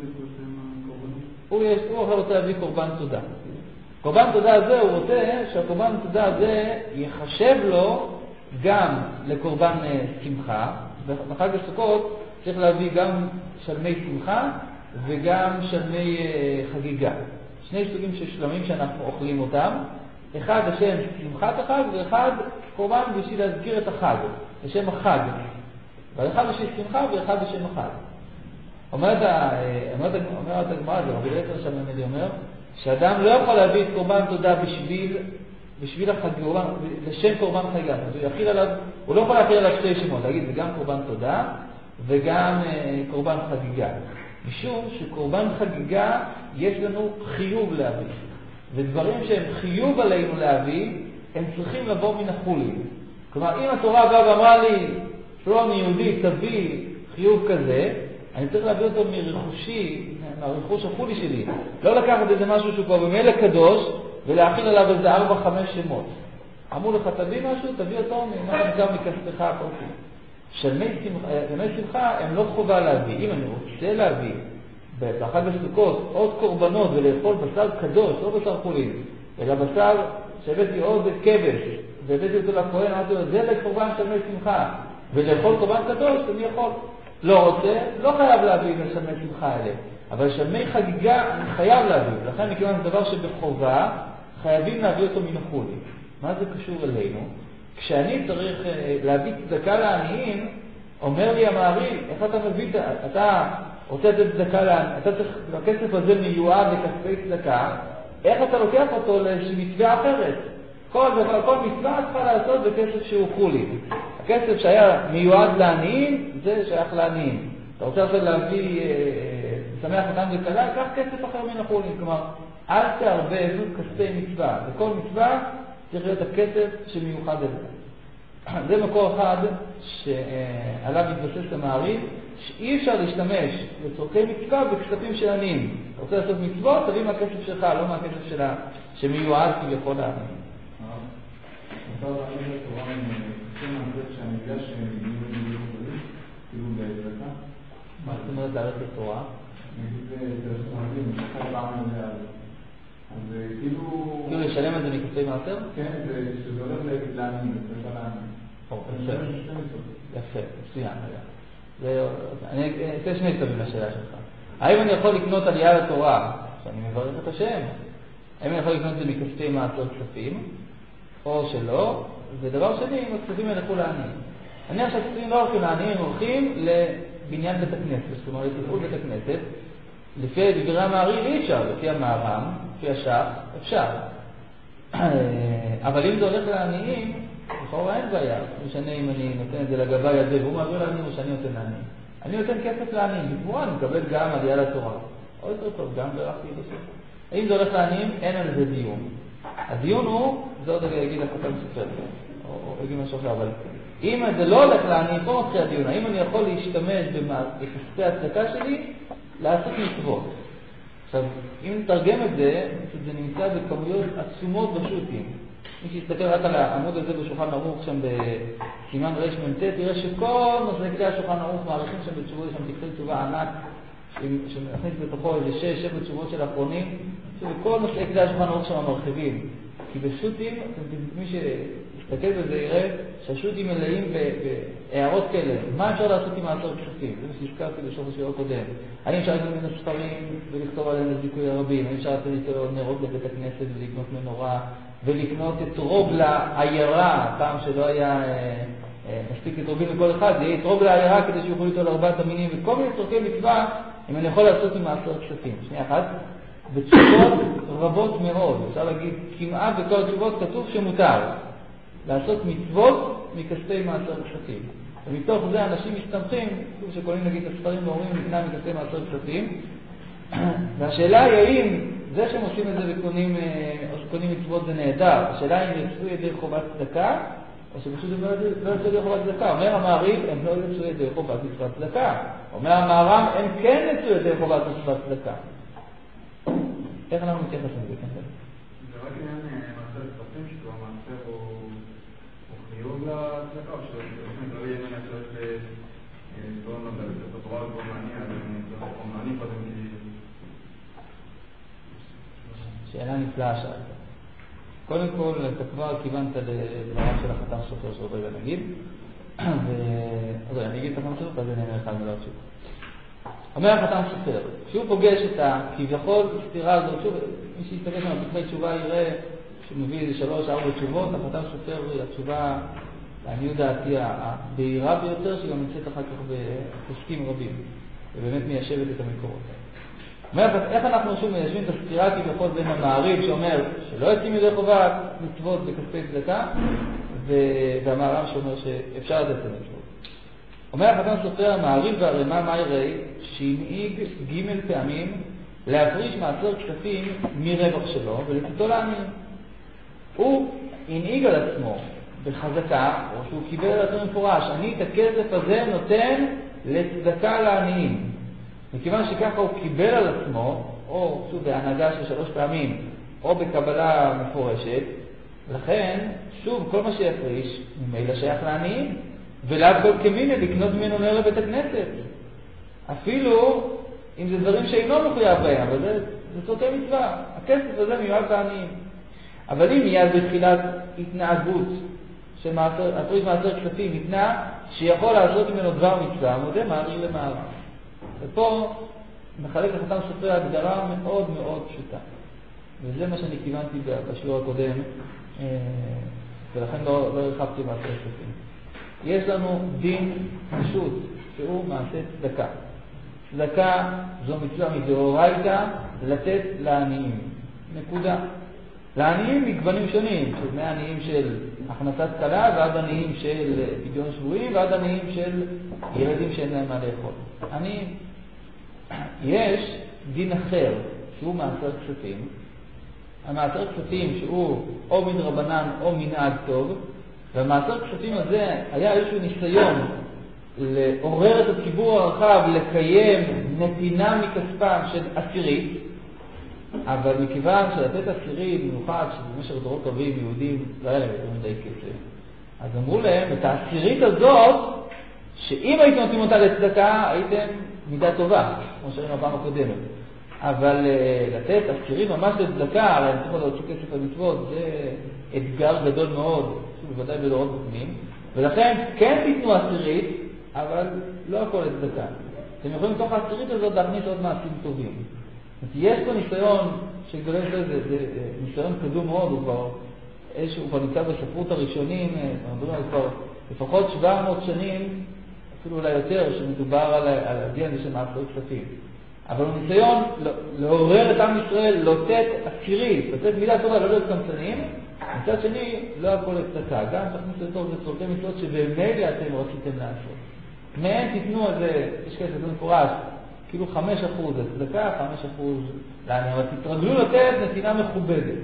הוא רוצה להביא קורבן תודה. קורבן תודה הזה, הוא רוצה שהקורבן תודה הזה יחשב לו גם לקורבן שמחה. בחג הסוכות צריך להביא גם שלמי שמחה וגם שלמי חגיגה. שני סוגים של שלמים שאנחנו אוכלים אותם. אחד לשם שמחת החג ואחד קורבן בשביל להזכיר את החג, לשם החג. ואחד בשביל שמחה ואחד בשם החג. אומרת הגמרא, רבי אליעזר שם נדמה לי אומר, שאדם לא יכול להביא את קורבן תודה בשביל החגיגה, לשם קורבן חגיגה. הוא לא יכול להכיל עליו שתי שמות, להגיד זה גם קורבן תודה וגם קורבן חגיגה. משום שקורבן חגיגה יש לנו חיוב להביא. ודברים שהם חיוב עלינו להביא, הם צריכים לבוא מן החולין. כלומר, אם התורה באה ואמרה לי, פלוני יהודי תביא חיוב כזה, אני צריך להביא אותו מרכושי, מהרכוש החולי שלי. לא לקחת איזה משהו שהוא כבר במילא קדוש, ולהכין עליו איזה 4-5 שמות. אמרו לך, תביא משהו, תביא אותו גם מכספך הפרטי. שלמי שמחה הם לא חובה להביא. אם אני רוצה להביא בחג הסוכות עוד קורבנות ולאכול בשר קדוש, לא בשר חולין, אלא בשר שהבאתי עוד כבש, והבאתי אותו לכהן, אמרתי לו, זה לקורבן שלמי שמחה, ולאכול קורבן קדוש, אני יכול. לא רוצה, לא חייב להביא לשלמי שמחה האלה. אבל שלמי חגיגה אני חייב להביא. לכן מכיוון זה דבר שבחובה, חייבים להביא אותו מן החולין. מה זה קשור אלינו? כשאני צריך להביא צדקה לעניים, אומר לי המעריל, איך אתה מביא, אתה רוצה לתת צדקה לעניים, אתה צריך, הכסף הזה מיועד לכספי צדקה, איך אתה לוקח אותו למצווה אחרת? כל מצווה צריכה לעשות בכסף שהוא חולין. הכסף שהיה מיועד לעניים, זה שייך לעניים. אתה רוצה עכשיו להביא, לשמח אותם וכלה, קח כסף אחר מן החולין. כלומר, אל תערבב כספי מצווה. בכל מצווה צריך להיות הכסף שמיוחד לזה. זה מקור אחד שעליו מתבסס המעריב, שאי אפשר להשתמש לצורכי מצווה בכספים של עניים. אתה רוצה לעשות מצוות, תביא מהכסף שלך, לא מהכסף שלה, שמיועד כביכול לעניים. אפשר להגיד לתורה מהכסף שאני יודע שהם מגיעים כאילו בצדקה? מה זאת אומרת לערך לתורה? נגיד זה שמעדים, משחק פעם הזה אז כאילו לשלם את זה מכספי מעשר? כן, שזה הולך לעניים, זה לעניים. יפה, מצוין. אני אתן שני כתבים לשאלה שלך. האם אני יכול לקנות עלייה לתורה, שאני מברך את השם? האם אני יכול לקנות את זה מכספי מעשר כספים, או שלא? ודבר שני, אם הכספים ילכו לעניים. אני עכשיו כספים לא הולכים לעניים, הם הולכים לבניין בית הכנסת, כלומר לתפעול בית הכנסת. לפי דברי המעריב אי אפשר, לפי המערם, לפי השח, אפשר. אבל אם זה הולך לעניים, לכאורה אין בעיה. משנה אם אני נותן את זה לגבי הזה, והוא מעביר לעניים או שאני נותן לעניים. אני נותן כסף לעניים, בתמורה אני מקבל גם עלייה לתורה. או יותר טוב, גם ברכתי בסוף. אם זה הולך לעניים, אין על זה דיון. הדיון הוא, זה עוד יגיד החתם סופר, או יגיד משהו אחר, אבל אם זה לא הולך לעניים, פה מתחיל הדיון. האם אני יכול להשתמש בכספי הצדקה שלי לעשות מצוות? עכשיו, אם נתרגם את זה, זה נמצא בכמויות עצומות בשו"תים. מי שיסתכל רק על העמוד הזה בשולחן ערוך שם בסימן רמ"ט, תראה שכל נושאי השולחן ערוך מעריכים שם בתשובות, שם תקחי תשובה ענק, שמכניס בתוכו איזה 6-7 תשובות של האחרונים, וכל נושאי כלי השולחן ערוך שם מרחיבים. כי בשו"תים, מי שיסתכל בזה יראה שהשו"תים מלאים בהערות כאלה. מה אפשר לעשות עם מעשר כספים? זה מה שהזכרתי בשבוע השיעור הקודם. האם אפשר לקנות מן הספרים ולכתוב עליהם לזיכוי הרבים? האם אפשר לתת נרות לבית הכנסת ולקנות מנורה? ולקנות אתרוג לעיירה, פעם שלא היה מספיק אתרוגים לכל אחד, זה יהיה אתרוג לעיירה כדי שיוכלו איתו לארבעת המינים, וכל מיני צורכי מצווה, אם אני יכול לעשות עם מעשר כספים. שנייה אחת, בתשובות רבות מאוד, אפשר להגיד, כמעט בכל התשובות כתוב שמותר לעשות מצוות מכספי מעשר כספים. ומתוך זה אנשים מסתמכים, שקוראים נגיד את הספרים ואומרים נקנה מכספי מעשר כספים, והשאלה היא האם זה שהם עושים את זה וקונים מצוות זה נהדר. השאלה אם יצאו ידי חובת צדקה, או שפשוט הם לא יצאו ידי חובת צדקה. אומר המעריב, הם לא יצאו ידי חובת מצוות צדקה. אומר המערם, הם כן יצאו ידי חובת מצוות צדקה. איך אנחנו מתייחסים לזה? זה רק עניין מעשר כספים, שכבר מעשר הוא חיוב לצדקה, או שלא יהיה מנה צריך לא נדע, זה תורה גרמני, אבל זה גרמני קודם כי שאלה נפלאה שאלת. קודם כל, אתה כבר כיוונת לדבריו של החתם סופר שעוד רגע נגיד, אני אגיד את החתם סופר, אז אני אענה לך על מלא התשובה. אומר החתם סופר, כשהוא פוגש את הכביכול סתירה הזאת, שוב, מי שיסתכל שם בפני תשובה יראה שמביא איזה 3-4 תשובות, החתם סופר היא התשובה, לעניות דעתי, הבהירה ביותר, שגם נמצאת אחר כך בפוסקים רבים, ובאמת מיישבת את המקורות. איך אנחנו שוב מיישבים את הסתירה כביכול בין המעריב שאומר שלא יוצאים ידי חובת מצוות בכספי צדקה, והמערב שאומר שאפשר לתת את המצוות. אומר החתם סופר, המעריב והרמ"א מה יראה? שהנהיג ג' פעמים להפריש מעשר כספים מרווח שלו ולתתו לעניים. הוא הנהיג על עצמו בחזקה, או שהוא קיבל על עצמו מפורש, אני את הכסף הזה נותן לצדקה לעניים. מכיוון שככה הוא קיבל על עצמו, או שוב בהנהגה של 3 פעמים, או בקבלה מפורשת, לכן שוב כל מה שיפריש ממילא שייך לעניים, ולאו כל כמיני לקנות ממנו נר לבית הכנסת. אפילו אם זה דברים שאינו מחויב בהם, אבל זה סוטה מצווה. הכסף הזה מיועד לעניים. אבל אם מיד בתחילת התנהגות של הפריש מעשר כספים ניתנה, שיכול לעשות ממנו דבר מצווה, מודה מעריב למערב. ופה מחלק החתם סופר הגדרה מאוד מאוד פשוטה. וזה מה שאני כיוונתי בשיעור הקודם, ולכן לא הרחבתי מעשר כספים. יש לנו דין פשוט, שהוא מעשה צדקה. צדקה זו מצווה מדאורייתא לתת לעניים. נקודה. לעניים מגוונים שונים, שזה מהעניים של הכנסת כלה ועד עניים של פדיון שבויים ועד עניים של ילדים שאין להם מה לאכול. עניים. יש דין אחר שהוא מעשר כספים. המעשר כספים שהוא או מדרבנן או מנהג טוב, והמעשר כספים הזה היה איזשהו ניסיון לעורר את הציבור הרחב, לקיים נתינה מכספם של עשירית, אבל מכיוון שלתת עשירית, במיוחד שבמשך דורות רבים יהודים לא היה להם יותר מדי כסף, אז אמרו להם, את העשירית הזאת, שאם הייתם נותנים אותה לצדקה, הייתם מידה טובה, כמו שראינו בפעם הקודמת. אבל לתת עשירית ממש לצדקה, הרי הם צריכות להוציא כסף למצוות, זה אתגר גדול מאוד, בוודאי בדורות קודמים, ולכן כן תיתנו עשירית, אבל לא הכל לצדקה. אתם יכולים מתוך העשירית הזאת להכניס עוד מעשים טובים. יש פה ניסיון שגדול זה ניסיון קדום מאוד, הוא כבר נמצא בספרות הראשונים, כבר לפחות 700 שנים, אפילו אולי יותר, שמדובר על הדין הזה של מעשר כספים. אבל הוא ניסיון לעורר את עם ישראל, לתת עשירית, לתת מילה טובה, לא להיות קמצנים, מצד שני, לא הכל לצדקה, גם תכניס לתוך זה צורכי מצוות שבמילא אתם רציתם לעשות. מהם תיתנו על זה, יש כסף זה מפורש, כאילו 5% לצדקה, 5% לעני, אבל תתרגלו לתת נתינה מכובדת.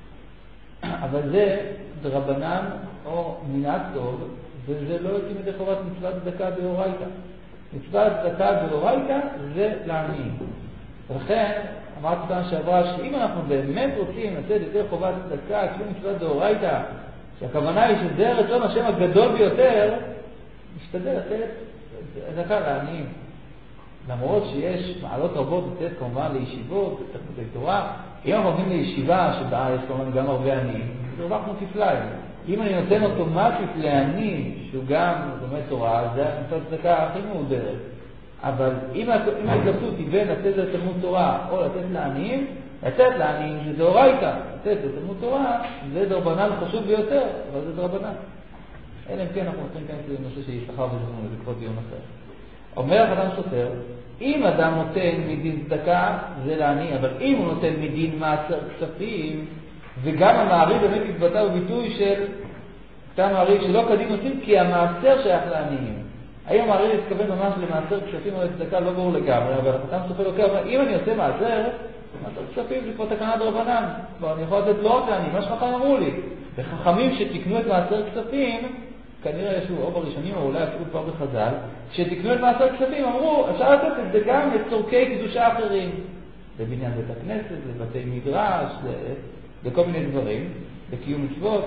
אבל זה דרבנן או מנהג טוב, וזה לא יוצאים ידי חובת מצוות צדקה דאורייתא. מצוות צדקה דאורייתא זה לעניים. ולכן, אמרתי פעם שעברה, שאם אנחנו באמת רוצים לתת יותר חובת צדקה, כאילו מצוות דאורייתא, שהכוונה היא שזה רצון השם הגדול ביותר, נשתדל לתת צדקה לעניים. למרות שיש מעלות רבות לתת כמובן לישיבות, לתלמודי תורה, אם אנחנו נותנים לישיבה שבה יש כמובן גם הרבה עניים, זה הרווחנו כפליים. אם אני נותן אוטומטית לעני, שהוא גם לומד תורה, זה מצוות צדקה הכי מעודרת. אבל אם ההתלבטות היא בין לתת לתלמוד תורה או לתת לעניים, לתת לעניים זה דאורייתא, לתת לתלמוד תורה זה דרבנן חשוב ביותר, אבל זה דרבנן. אלא אם כן אנחנו נותנים כאן לנושא שהיא שכר וזכרנו לקרוא דיון אחר. אומר החתן סופר, אם אדם נותן מדין צדקה זה לעני, אבל אם הוא נותן מדין מעשר כספים, וגם המעריב באמת התבטא בביטוי של כתב מעריב שלא כדין עושים כי המעשר שייך לעניים. האם המעריב התכוון ממש למעשר כספים או לצדקה לא ברור לגמרי, אבל החתם סופר לוקח, אם אני עושה מעשר כספים זה כבר תקנה דרבנן, אני יכול לתת לא רק לעניים, מה שחכם אמרו לי. וחכמים שתקנו את מעשר כספים, כנראה ישו או בראשונים או אולי אפילו כבר בחז"ל, כשתקנו את מעשר כספים אמרו אפשר לתת את זה גם לצורכי קדושה אחרים, לבניין בית הכנסת, לבתי מדרש, לכל מיני דברים, לקיום מצוות,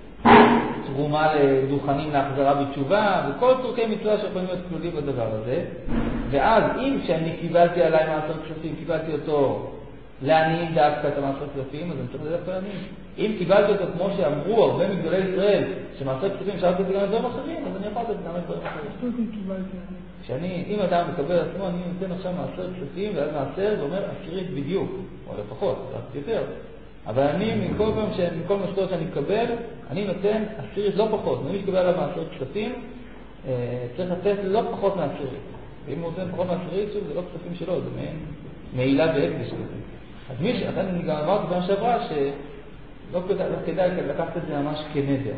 תרומה לדוכנים להחזרה בתשובה, וכל צורכי מצווה שיכולים להיות כלולים בדבר הזה. ואז אם כשאני קיבלתי עליי מעשר כספים, קיבלתי אותו לעניים דווקא את המעשר כספים, אז אני צריך לדעת פעמים. אם קיבלתי אותו כמו שאמרו הרבה מגדולי ישראל, שמעשר כספים אפשר לתת גם דברים אחרים, אז אני יכול לתת גם דברים אחרים. אם אדם מקבל עצמו, אני נותן עכשיו מעשר כספים, ואז מעשר ואומר עשירית בדיוק, או לפחות, קצת יותר. אבל אני, מכל משכורת שאני מקבל, אני נותן עשירית לא פחות. מי שקבל עליו מעשר כספים, צריך לתת לא פחות מעשירית. ואם הוא נותן פחות מעשירית, זה לא כספים שלו, זה מעילה והקדש כזה. אז אני גם אמרתי פעם שעברה שלא כדאי לקחת את זה ממש כנדר.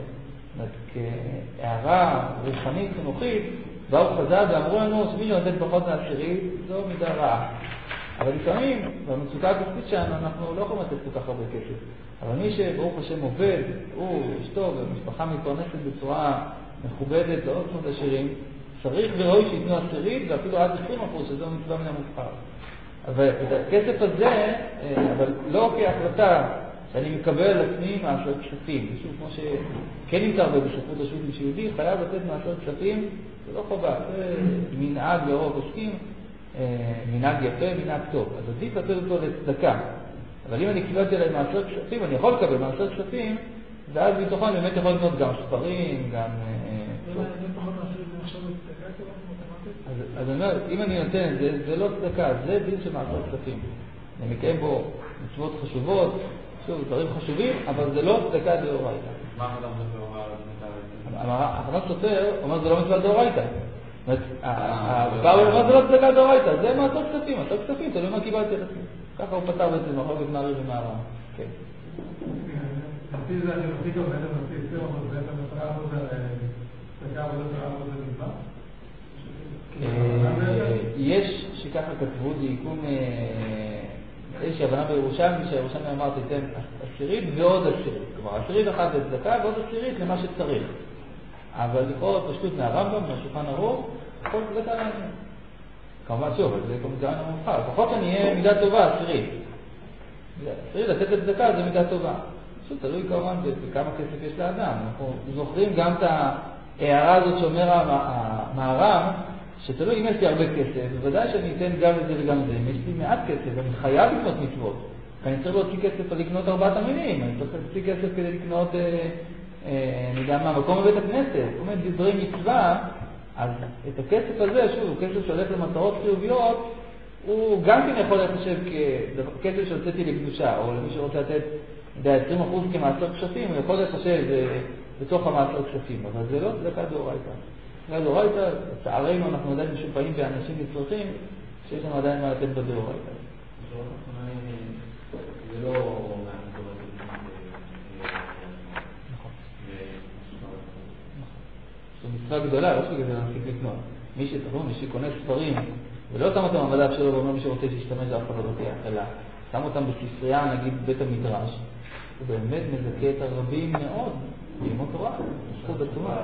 כהערה רוחנית, חינוכית, באו חז"ל ואמרו לנו שמי שנותן פחות מעשירית, זו מידה רעה. אבל לפעמים, במצוקה הכספית שלנו, אנחנו לא יכולים לתת כל כך הרבה כסף. אבל מי שברוך השם עובד, הוא, אשתו ומשפחה מתפרנסת בצורה מכובדת, לא מאוד עשירים, צריך וראוי שיתנו עשירית, ואפילו עד 20%, שזו מצווה מן המובחר. אבל את הכסף הזה, אבל לא כהחלטה שאני מקבל על עצמי מעשר כספים. משהו כמו שכן נמצא הרבה בספרות השו"תים שיהודי, חייב לתת מעשר כספים, זה לא חובה, זה מנהג לרוב עוסקים. מנהג יפה, מנהג טוב. אז עדיף לתת אותו לצדקה. אבל אם אני קיבלתי עליי מעשר כספים, אני יכול לקבל מעשר כספים, ואז בתוכן באמת יכול לקנות גם ספרים, גם... אז אני אומר, אם אני נותן, זה לא צדקה, זה דין של מעשר כספים. אני מקיים בו מצוות חשובות, שוב, דברים חשובים, אבל זה לא צדקה דאורייתא. מה החתן סופר אומר על הצדקה? החתן סופר אומר זה לא מצוות דאורייתא. הפעם אומר זה לא צדקה דאורייתא, זה מעשר כספים, מעשר כספים, תלוי מה קיבלתי את עצמי. ככה הוא פתר בעצם, מחלוקת מעריב ומערב. כן. לפי זה אני מחזיק עובד המספיק סיר, אבל בעצם המטרה הזאת זה צדקה ולא צדקה ולא נדמה? יש שככה כתבו, זה יקום איזושהי הבנה בירושלמי, שהירושלמי אמר תיתן עשירית ועוד עשירית. כלומר, עשירית אחת לצדקה ועוד עשירית למה שצריך. אבל לקרוא פשוט מהרמב"ם, מהשולחן ערוך, לפחות צדקה לעניים. כמובן שוב, זה כמובן המובחר. לפחות שאני אהיה מידה טובה, עשירי. לתת לצדקה זה מידה טובה. פשוט תלוי כמובן בכמה כסף יש לאדם. אנחנו זוכרים גם את ההערה הזאת שאומר המהר"ם, שתלוי אם יש לי הרבה כסף, בוודאי שאני אתן גם את זה וגם את זה. אם יש לי מעט כסף, אני חייב לקנות מצוות. אני צריך להוציא כסף על לקנות 4 המינים, אני צריך להוציא כסף כדי לקנות, אני יודע מה, מקום בבית הכנסת. זאת אומרת, דברי מצווה, אז את הכסף הזה, שוב, הוא כסף שהולך למטרות חיוביות, הוא גם כן יכול לחשב ככסף שהוצאתי לקדושה, או למי שרוצה לתת 20% כמעשר כספים, הוא יכול לחשב בתוך המעשר כספים, אבל זה לא צדקה דאורייתא. צדקה דאורייתא, לצערנו אנחנו עדיין משופעים באנשים נצרכים, שיש לנו עדיין מה לתת בדאורייתא. זה לא מהמקורות. נכון. זו מצווה גדולה, לא שכזה להמשיך לקנות. מי שקונה ספרים, ולא שם אותם במדף שלו ואומר מי שרוצה שישתמש לאף אחד לא לוקח, אלא שם אותם בספרייה, נגיד בית המדרש, הוא באמת מזכה את הרבים מאוד ללמוד תורה, זכות עצומה.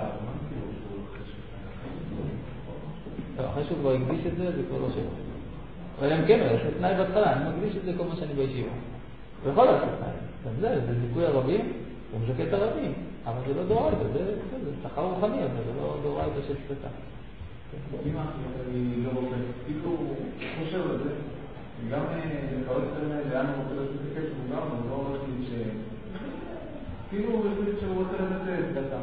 אחרי שהוא כבר הקדיש את זה, זה כבר לא שלו. אבל הם כן, הוא יעשה תנאי בהתחלה, אני מקדיש את זה כל מה שאני בישיבה. הוא יכול לעשות תנאי, זה זיכוי הרבים, הוא מזכה את הרבים, אבל זה לא דאורייתא, זה שכר רוחני, אבל זה לא דאורייתא של צדקה. אם אני לא רוצה, כאילו, חושב על זה, גם לקרוא את לאן הוא רוצה לעשות את הכסף, הוא גם לא רוצה ש... כאילו, הוא החליט שהוא רוצה לתת צדקה.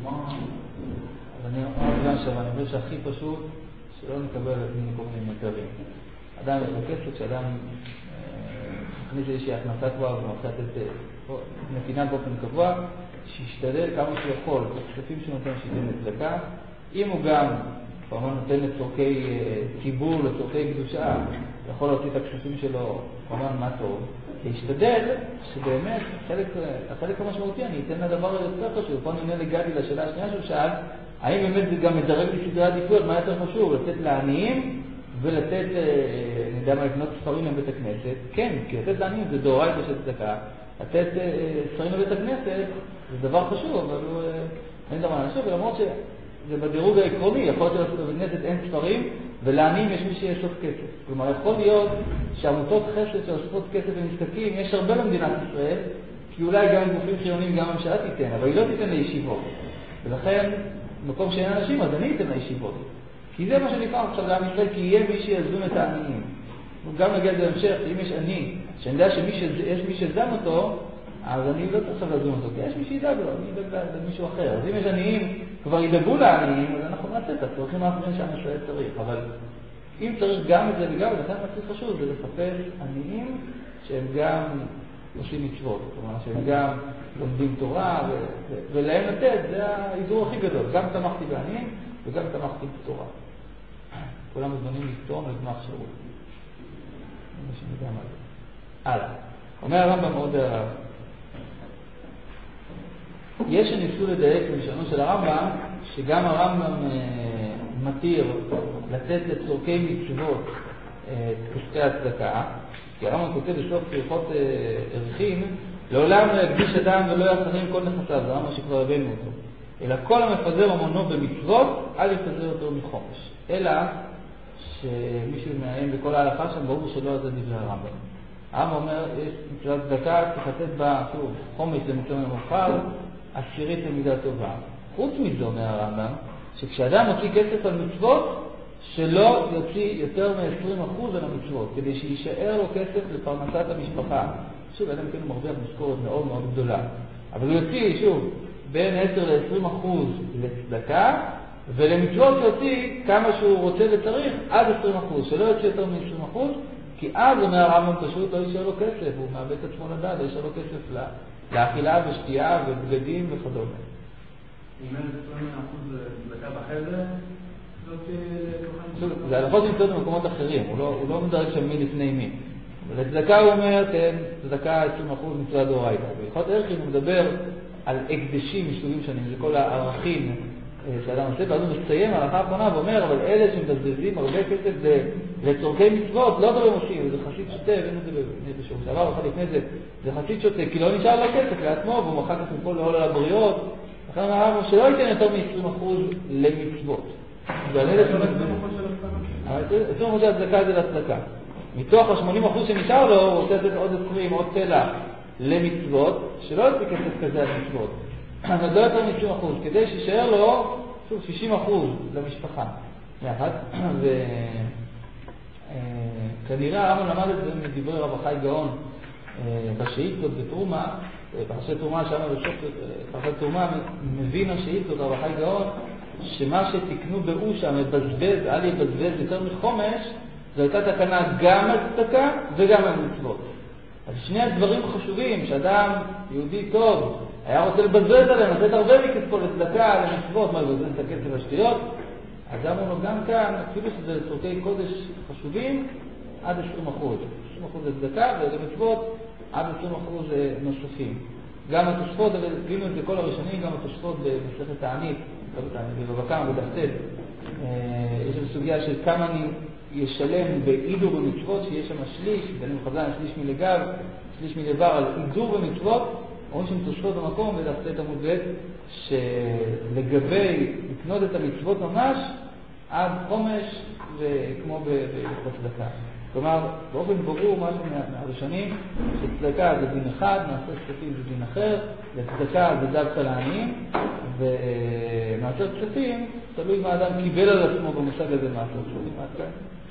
אז אני חושב שהכי פשוט שלא נקבל כל מיני מקרים. אדם יש לו כסף, כשאדם מכניס איזושהי הכנסה גבוהה ומוצאת את נתינה באופן קבוע, שישתדל כמה שהוא יכול, את הכספים שנותן שייתן לצדקה. אם הוא גם כמובן נותן לצורכי ציבור, לצורכי קדושה, יכול להוציא את הכספים שלו, כמובן מה טוב, להשתדל שבאמת החלק המשמעותי אני אתן לדבר היותר חשוב. פה נענה לגדי לשאלה השנייה שהוא שאל, האם באמת זה גם מדרג בסדרי עדיפויות, מה יותר חשוב, לתת לעניים ולתת, אני יודע מה, לקנות ספרים לבית הכנסת? כן, כי לתת לעניים זה דאורייתא של צדקה, לתת ספרים לבית הכנסת זה דבר חשוב, אבל הוא אין דבר חשוב, ולמרות שזה בדירוג העקרוני, יכול להיות שבבית הכנסת אין ספרים, ולעניים יש מי שיאסוף כסף. כלומר, יכול להיות שעמותות חסד שאוספות כסף ונזקקים, יש הרבה במדינת ישראל, כי אולי גם גופים חיוניים, גם הממשלה תיתן, אבל היא לא תיתן לישיבות. ולכן, במקום שאין אנשים, אז אני אתן לישיבות. כי זה מה שנקרא עכשיו לעם ישראל, כי יהיה מי שיזום את העניים. וגם נגיד בהמשך, אם יש עני, שאני יודע שיש מי שזם אותו, אז אני לא צריך לזום אותו, כי יש מי שידאג לו, אני אדאג למישהו אחר. אז אם יש עניים, כבר ידאגו לעניים, אז אנחנו נעשה את הצרכים האחרים שעם ישראל צריך. אבל אם צריך גם את זה וגם, לכן הכי חשוב זה לחפש עניים שהם גם עושים מצוות, כלומר שהם גם לומדים תורה, ולהם לתת, זה האיזור הכי גדול. גם תמכתי בעניים וגם תמכתי בתורה. כולם מזמנים לתרום לגמח שירות. מה שנדע מה זה. הלאה. אומר הרמב"ם מאוד הרב. יש שניסו לדייק בלשונו של הרמב"ם, שגם הרמב"ם מתיר לתת לצורכי מצוות את כספי הצדקה, כי הרמב"ם כותב בסוף פרחות ערכים, לעולם לא יקדיש אדם ולא יחסרים כל נכסיו, זה הרמב"ם שכבר הבאנו אותו, אלא כל המפזר ממונו במצוות, אל יפזר אותו מחומש. אלא שמישהו מעיין בכל ההלכה שם, ברור שלא זה דברי הרמב"ם. הרמב"ם אומר, יש מצוות צדקה, צריך לתת בה, שוב, חומש למצוות המובחר, עשירית למידה טובה. חוץ מזה אומר הרמב"ם, שכשאדם מוציא כסף על מצוות, שלא יוציא יותר מ-20% על המצוות, כדי שישאר לו כסף לפרנסת המשפחה. שוב, אדם כן מרוויח משכורת מאוד מאוד גדולה. אבל הוא יוציא, שוב, בין 10 ל-20% לצדקה, ולמצוות יוציא כמה שהוא רוצה וצריך, עד 20%, שלא יוציא יותר מ-20%, כי אז אומר הרמב"ם פשוט לא יישאר לו כסף, הוא מאבד את עצמו לדעת, לא יישאר לו כסף לאכילה ושתייה ובגדים וכדומה. אם אין 20% לצדקה בחדר, זה הלכות נמצאות במקומות אחרים, הוא לא מדרג שם מי לפני מי. לצדקה הוא אומר, כן, צדקה 20% מצווה דאורייתא. בהלכות ערכים הוא מדבר על הקדשים מסוגים שונים, זה כל הערכים שאדם עושה, ואז הוא מסיים ההלכה האחרונה ואומר, אבל אלה שמבזבזים הרבה כסף לצורכי מצוות, לא דברים עושים, זה חסיד שוטה, ואין את זה בשביל שעבר, אחד לפני זה, זה חסיד שוטה, כי לא נשאר לו כסף לעצמו, והוא אחר כך מפה לעול על הבריות, לכן הרב שלא ייתן יותר מ-20% למצוות. 20% של הצדקה זה לצדקה. מתוך ה-80% שנשאר לו, הוא רוצה לתת עוד 20, עוד תלע למצוות, שלא יוצא כסף כזה על מצוות. אבל לא יותר מ-20%, כדי שישאר לו, שוב, 60% למשפחה. יחד, וכנראה הרמב"ם למד את זה מדברי רב החי גאון בשאילתות בתרומה, פרשת תרומה שם פרשת תרומה מבין השאילתות רב החי גאון, שמה שתקנו באושה מבזבז, אל יבזבז יותר מחומש, זו הייתה תקנה גם על צדקה וגם על מצוות. אז שני הדברים חשובים שאדם יהודי טוב היה רוצה לבזבז עליהם, לתת הרבה מכספו לצדקה, למצוות, מה יבזבז את הכסף השטויות, אז אמרנו גם כאן, אפילו שזה סורקי קודש חשובים, עד 20%. 20% לצדקה ולמצוות עד 20% נוספים. גם התוספות, הבינו את זה כל הראשונים, גם התוספות במסכת תענית, בבבא קמא בדף ט', יש סוגיה של כמה אני ישלם בעידור במצוות, שיש שם שליש, דנים חז"ל, שליש מלגב, שליש מלבר, על עידור במצוות, אומרים שם תוספות במקום, בדף ט' עמוד ב', שלגבי לקנות את המצוות ממש, עד חומש וכמו בצדקה. כלומר, באופן ברור משהו מהראשונים, שצדקה זה דין אחד, מעשר כספים זה דין אחר, לצדקה זה דווקא לעניים, ומעשר כספים, תלוי מה אדם קיבל על עצמו במושג הזה מעשר כספים.